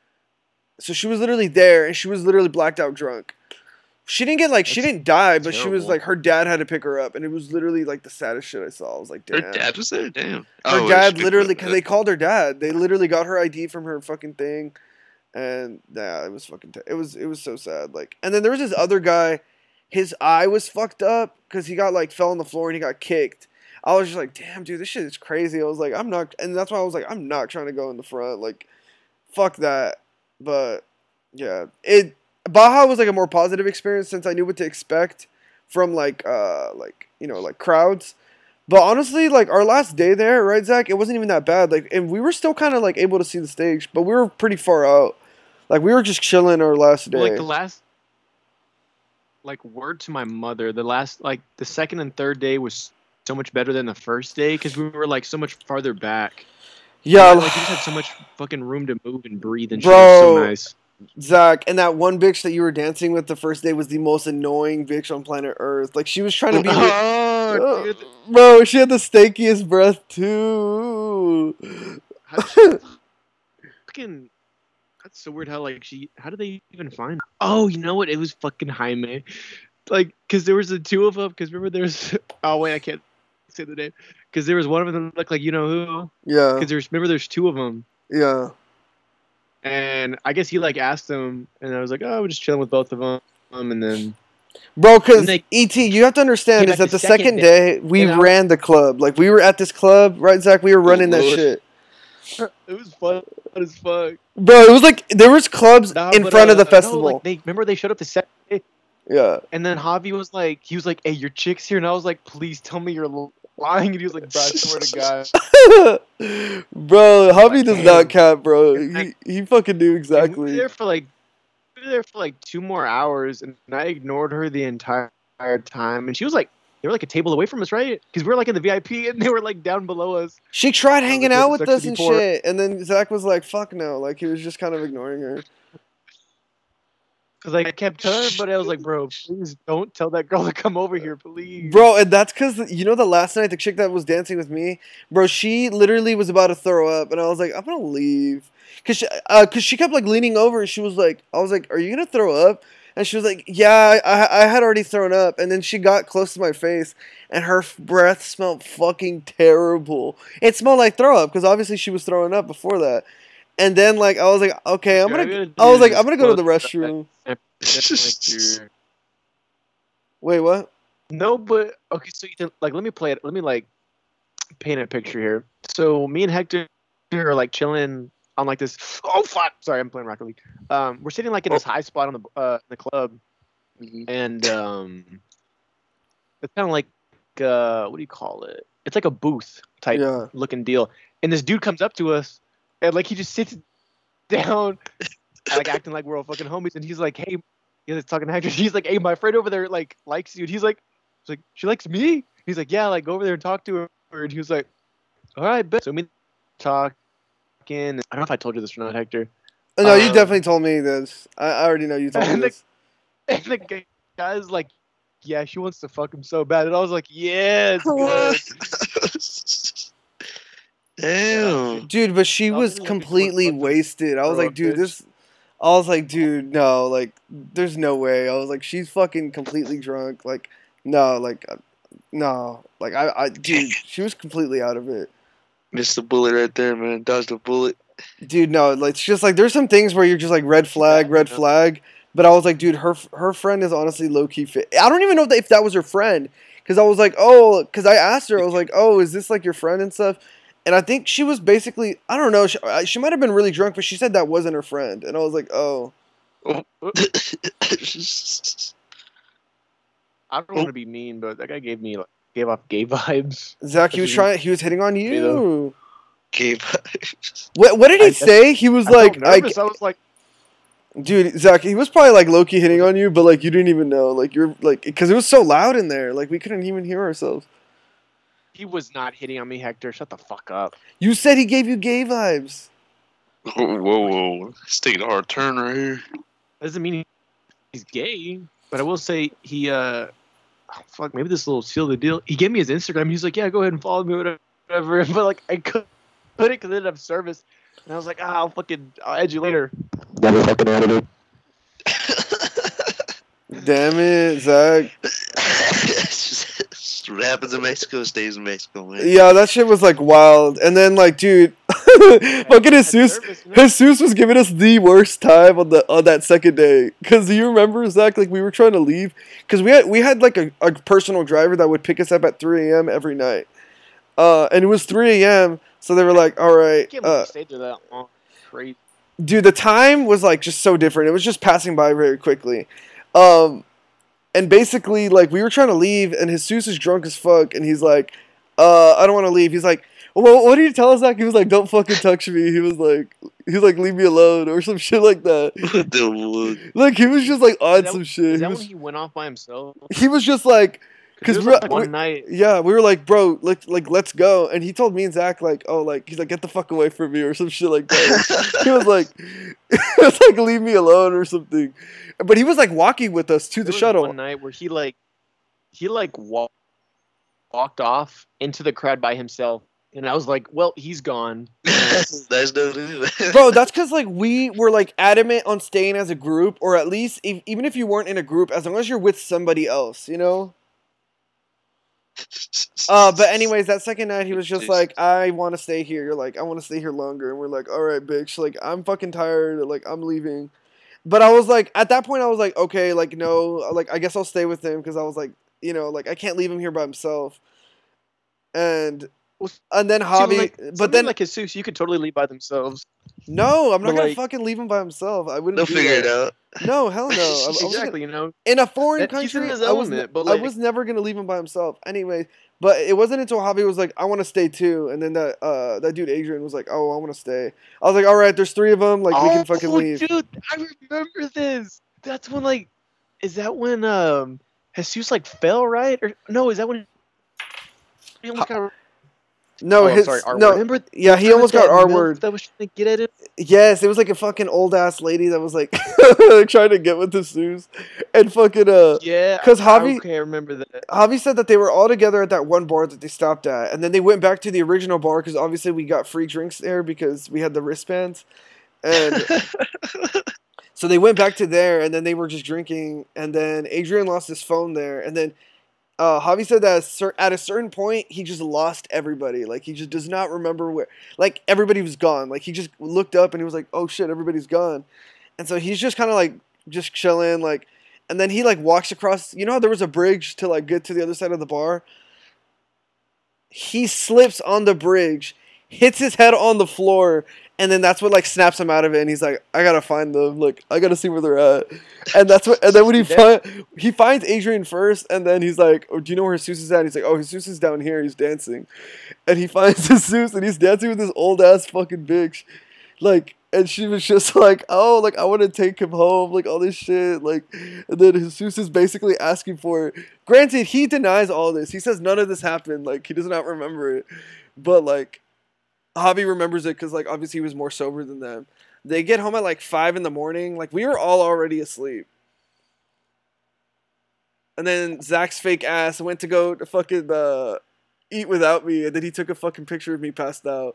So she was literally there, and she was literally blacked out drunk. She didn't get, like, she didn't die, but terrible. She was, like, her dad had to pick her up, and it was literally, like, the saddest shit I saw. I was like, damn. Her dad was there? Damn. Her dad literally, because they called her dad. They literally got her ID from her fucking thing, and, yeah, it was fucking, it was so sad. Like, and then there was this other guy. His eye was fucked up because he got, like, fell on the floor and he got kicked. I was just like, damn, dude, this shit is crazy. I was like, I'm not, and that's why I was like, I'm not trying to go in the front. Like, fuck that. But, yeah. Baja was, like, a more positive experience since I knew what to expect from, like, crowds. But honestly, like, our last day there, right, Zach, it wasn't even that bad. Like, and we were still kind of, like, able to see the stage, but we were pretty far out. Like, we were just chilling our last day. Well, like, the last... Like, word to my mother, the second and third day was so much better than the first day because we were, like, so much farther back. Yeah. Like, we just had so much fucking room to move and breathe and shit. It was so nice. Zach, and that one bitch that you were dancing with the first day was the most annoying bitch on planet Earth. Like, she was trying to be... Bro, she had the stankiest breath, too. Fucking... That's so weird how, like, how did they even find her? Oh, you know what? It was fucking Jaime. Like, because there was the two of them. Because remember there's... Oh, wait, I can't say the name. Because there was one of them that looked like you know who. Yeah. Because there's two of them. Yeah. And I guess he, like, asked them. And I was like, oh, we're just chilling with both of them. And then... Bro, because, E.T., you have to understand is that the second day, we ran the club. Like, we were at this club, right, Zach? We were running that shit. It was fun as fuck. Bro, it was like, there was clubs in front of the festival. No, like, remember they showed up the second day? Yeah. And then Javi was like, hey, your chick's here. And I was like, please tell me you're lying. And he was like, bro, I swear to God. Bro, Javi does not cap, bro. He fucking knew exactly. We were there for like 2 more hours, and I ignored her the entire time. And she was like, they were like a table away from us, right? Because we were like in the VIP, and they were like down below us. She tried hanging out with us and shit, and then Zach was like, fuck no. Like, he was just kind of ignoring her. Because I kept telling everybody, I was like, bro, please don't tell that girl to come over here, please. Bro, and that's because, you know, the last night, the chick that was dancing with me, bro, she literally was about to throw up, and I was like, I'm gonna leave. Because she kept, like, leaning over, and she was like, I was like, are you gonna throw up? And she was like, yeah, I had already thrown up. And then she got close to my face, and her breath smelled fucking terrible. It smelled like throw up, because obviously she was throwing up before that. And then, like, I was like, okay, I'm gonna go to the restroom. Wait, what? No, but okay. So like, let me play it. Let me like paint a picture here. So me and Hector are like chilling on like this. Oh fuck! Sorry, I'm playing Rocket League. We're sitting like in this high spot on the club, and it's kind of like what do you call it? It's like a booth type looking deal. And this dude comes up to us, and like he just sits down, like acting like we're all fucking homies, and he's like, "Hey," he's talking to Hector. He's like, "Hey, my friend over there like likes you." And he's like, "She likes me?" He's like, "Yeah, like go over there and talk to her." And he was like, "All right, bet." So we talking. I don't know if I told you this or not, Hector. No, you definitely told me this. I already know you told me this. And the guy's like, "Yeah, she wants to fuck him so bad," and I was like, "Yes." Damn. Dude, but she was completely wasted. I was like, dude, no, like, there's no way. I was like, she's fucking completely drunk. Like, no, dude, she was completely out of it. Missed the bullet right there, man. Dodged the bullet. Dude, no, like, it's just like, there's some things where you're just like, red flag. But I was like, dude, her friend is honestly low-key fit. I don't even know if that was her friend. Because I was like, because I asked her, I was like, oh, is this like your friend and stuff? And I think she was basically, I don't know, she might have been really drunk, but she said that wasn't her friend. And I was like, oh. I don't want to be mean, but that guy gave off gay vibes. Zach, he was hitting on you. Gay vibes. What did he say? He was like, I was like, dude, Zach, he was probably like low-key hitting on you, but like you didn't even know. Like you're like, because it was so loud in there. Like we couldn't even hear ourselves. He was not hitting on me, Hector. Shut the fuck up. You said he gave you gay vibes. Whoa. It's taking a hard turn right here. Doesn't mean he's gay, but I will say he, maybe this little seal the deal. He gave me his Instagram. He's like, yeah, go ahead and follow me, whatever. But like, I couldn't because it didn't have service. And I was like, I'll add you later. Never fucking added it. Damn it, Zach. What happens in Mexico stays in Mexico, man. Yeah, that shit was like wild. And then like, dude, fucking Jesus was giving us the worst time on that second day. Cause do you remember, Zach? Like we were trying to leave, cause we had like a personal driver that would pick us up at 3 a.m. every night. And it was 3 a.m. So they were like, all right. I can't believe you stayed there that long. Crazy. Dude, the time was like just so different. It was just passing by very quickly. And basically, like, we were trying to leave, and Jesus is drunk as fuck, and he's like, I don't want to leave. He's like, well, what did you tell us, Zach? He was like, don't fucking touch me. He was like, leave me alone, or some shit like that. Like, he was just, like, on some shit. Is that when he went off by himself? He was just like, because one night. Yeah, we were like, bro, let's go. And he told me and Zach, like, oh, like, he's like, get the fuck away from me, or some shit like that. He was like, leave me alone, or something. But he was like walking with us to the shuttle. One night where he walked off into the crowd by himself, and I was like, well, he's gone. That's no dude. Bro, that's because like we were like adamant on staying as a group, or at least even if you weren't in a group, as long as you're with somebody else, you know. But anyways, that second night he was just like, I want to stay here. You're like, I want to stay here longer, and we're like, all right, bitch. Like I'm fucking tired. Like I'm leaving. But I was like, at that point, I was like, okay, like, no, like, I guess I'll stay with him, because I was like, you know, like, I can't leave him here by himself. And then Javi, but then, like, Jesus, you could totally leave by themselves. No, I'm not going to fucking leave him by himself. I wouldn't They'll figure it out. No, hell no. Exactly, you know. In a foreign country, I was never going to leave him by himself. Anyway, but it wasn't until Javi was like, I want to stay too. And then that dude Adrian was like, oh, I want to stay. I was like, all right, there's 3 of them. Like, we can fucking leave. Dude, I remember this. That's when, like, is that when Jesus, like, fell, right? Or no, is that when he almost got No, I'm his sorry, R no. word. Remember? Yeah, he almost got R word. That was trying to get at it. Yes, it was like a fucking old ass lady that was like trying to get with the Zeus, and fucking Yeah, cause Javi okay, I remember that. Javi said that they were all together at that one bar that they stopped at, and then they went back to the original bar because obviously we got free drinks there because we had the wristbands, and so they went back to there, and then they were just drinking, and then Adrian lost his phone there, and then Javi said that at a certain point he just lost everybody. Like he just does not remember where. Like everybody was gone. Like he just looked up and he was like, "Oh shit, everybody's gone," and so he's just kind of like just chilling, like, and then he like walks across. You know how there was a bridge to like get to the other side of the bar. He slips on the bridge, hits his head on the floor, and then that's what like snaps him out of it. And he's like, "I gotta find them. Like I gotta see where they're at." And that's what. And then when he finds Adrian first, and then he's like, "Oh, do you know where Jesus is at?" And he's like, "Oh, Jesus is down here. He's dancing." And he finds Jesus, and he's dancing with this old ass fucking bitch, like. And she was just like, "Oh, like I want to take him home, like all this shit, like." And then Jesus is basically asking for it. Granted, he denies all this. He says none of this happened. Like he does not remember it, but like. Javi remembers it because, like, obviously he was more sober than them. They get home at, like, 5 in the morning. Like, we were all already asleep. And then Zach's fake ass went to go to fucking eat without me, and then he took a fucking picture of me passed out.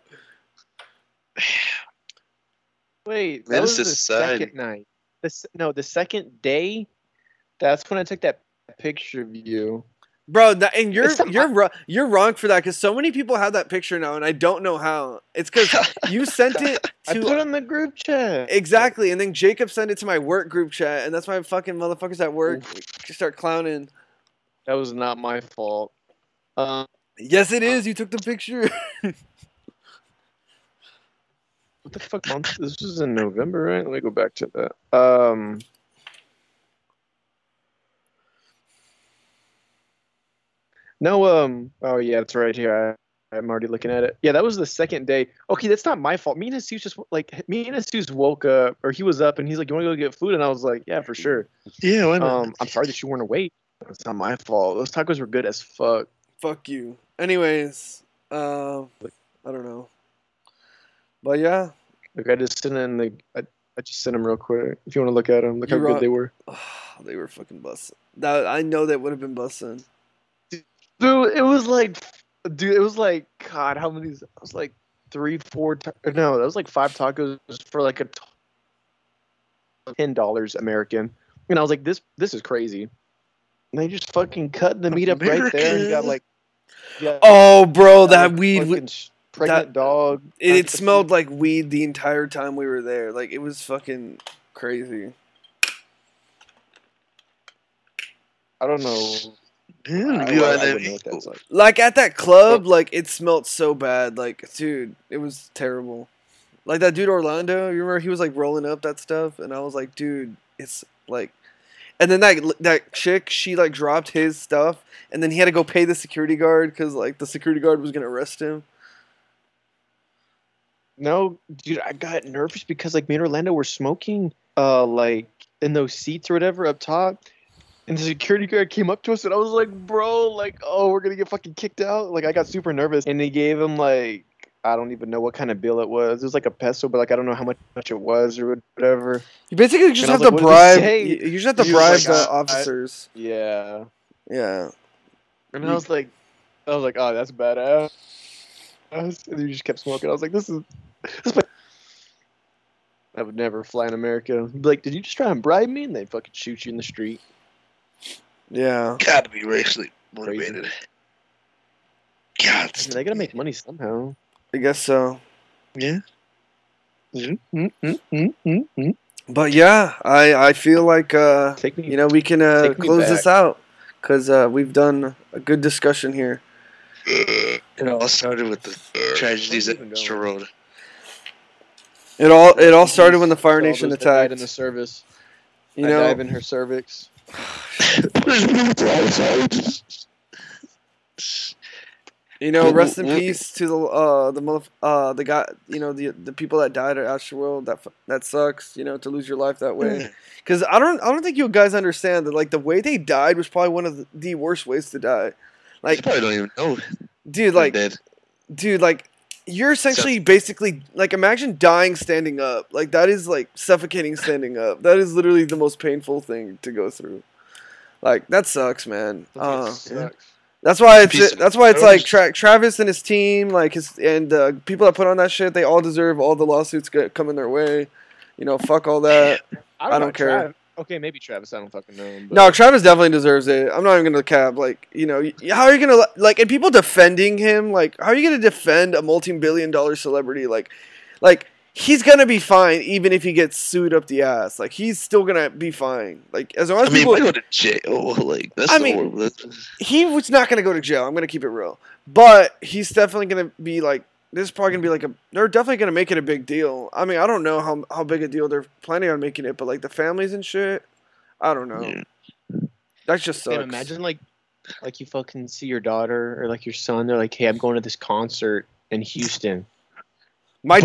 Wait, Man, that was it's the just sad. second night. The second day. That's when I took that picture of you. Bro, and It's not you're wrong for that because so many people have that picture now, and I don't know how. It's because you sent it I put to it in the group chat. exactly, and then Jacob sent it to my work group chat, and that's why fucking motherfuckers at work start clowning. That was not my fault. Yes, it is. You took the picture. What the fuck month? This was in November, right? Let me go back to that. No, oh yeah, it's right here. I'm already looking at it. Yeah, that was the second day. Okay, that's not my fault. Me and Jesus woke up, or he was up, and he's like, "You want to go get food?" And I was like, "Yeah, for sure." Yeah, why not? I'm sorry that you weren't awake. It's not my fault. Those tacos were good as fuck. Fuck you. Anyways, I don't know. But yeah. Like I just sent in I just sent them real quick. If you want to look at them, look how You're good wrong. they were. They were fucking busting. That I know that would have been busting. Dude, it was like, God, how many? It was like 3, 4. No, that was like 5 tacos for like $10 American. And I was like, this is crazy. And they just fucking cut the meat up right there. And you got like, yeah. Oh, bro, that weed. Pregnant dog. It smelled like weed the entire time we were there. Like it was fucking crazy. I don't know. Like at that club, like it smelled so bad. Like, dude, it was terrible. Like that dude Orlando, you remember he was like rolling up that stuff, and I was like, dude, it's like. And then that chick, she like dropped his stuff, and then he had to go pay the security guard because like the security guard was gonna arrest him. No, dude, I got nervous because like me and Orlando were smoking, like in those seats or whatever up top. And the security guard came up to us, and I was like, bro, like, oh, we're going to get fucking kicked out? Like, I got super nervous. And they gave him, like, I don't even know what kind of bill it was. It was like a peso, but, like, I don't know how much it was or whatever. You basically just have to bribe. You just have to bribe the officers. Yeah. Yeah. And I was like, oh, that's badass. And you just kept smoking. I was like, this is I would never fly in America. Be like, did you just try and bribe me? And they'd fucking shoot you in the street. Yeah. Gotta be racially motivated. God. They gotta make money somehow. I guess so. Yeah. But yeah, I feel like we can close this out because we've done a good discussion here. It all started with the tragedies at Extra Road. It all started when the Fire Nation attacked. In the service, I dive in her cervix. Rest in peace to the guy. The people that died at Astroworld. That sucks. To lose your life that way. Because I don't think you guys understand that. Like the way they died was probably one of the worst ways to die. Like I probably don't even know. Dude, like dead. dude, like, you're essentially basically, like, imagine dying standing up. Like, that is, like, suffocating standing up. That is literally the most painful thing to go through. Like, that sucks, man. Sucks. That's why it's like Travis and his team, like people that put on that shit, they all deserve all the lawsuits coming their way. You know, fuck all that. I don't care. Okay, maybe Travis. I don't fucking know him. But... No, Travis definitely deserves it. I'm not even gonna cap. Like, you know, how are you gonna like? And people defending him, like, how are you gonna defend a multi-billion-dollar celebrity? Like, he's gonna be fine even if he gets sued up the ass. Like, he's still gonna be fine. Like, as long as people go to jail, like that's horrible. He was not gonna go to jail. I'm gonna keep it real, but he's definitely gonna be like. This is probably gonna be like they're definitely gonna make it a big deal. I mean, I don't know how big a deal they're planning on making it, but like the families and shit, I don't know. Yeah. That just sucks. Damn, imagine like you fucking see your daughter or like your son. They're like, "Hey, I'm going to this concert in Houston." My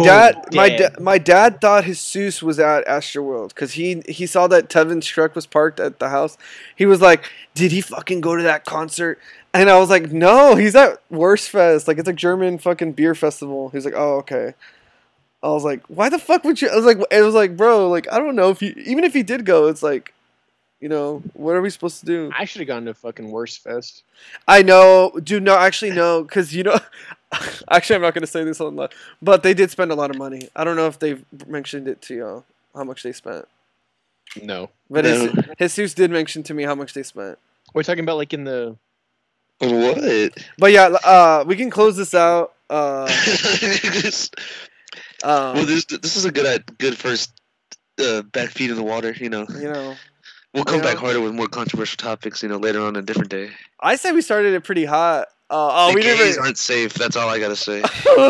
dad thought Jesus was at Astroworld because he saw that Tevin's truck was parked at the house. He was like, "Did he fucking go to that concert?" And I was like, "No, he's at Wurstfest. Like, it's a German fucking beer festival." He's like, "Oh, okay." I was like, "Why the fuck would you?" It was like, bro, like, I don't know if even if he did go, it's like, you know, what are we supposed to do? I should have gone to fucking Wurstfest. I know, dude. No, actually, no, because you know. Actually, I'm not going to say this on live, but they did spend a lot of money. I don't know if they've mentioned it to you, how much they spent. No. But Jesus did mention to me how much they spent. We're talking about like in the... What? But yeah, we can close this out. Well, this is a good first back feet in the water, you know. You know. We'll come back harder with more controversial topics, you know, later on a different day. I say we started it pretty hot. We gays aren't safe. That's all I gotta say.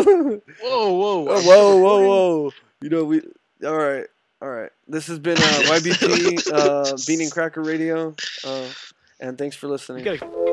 Whoa! You know all right. This has been YBP Bean and Cracker Radio, and thanks for listening.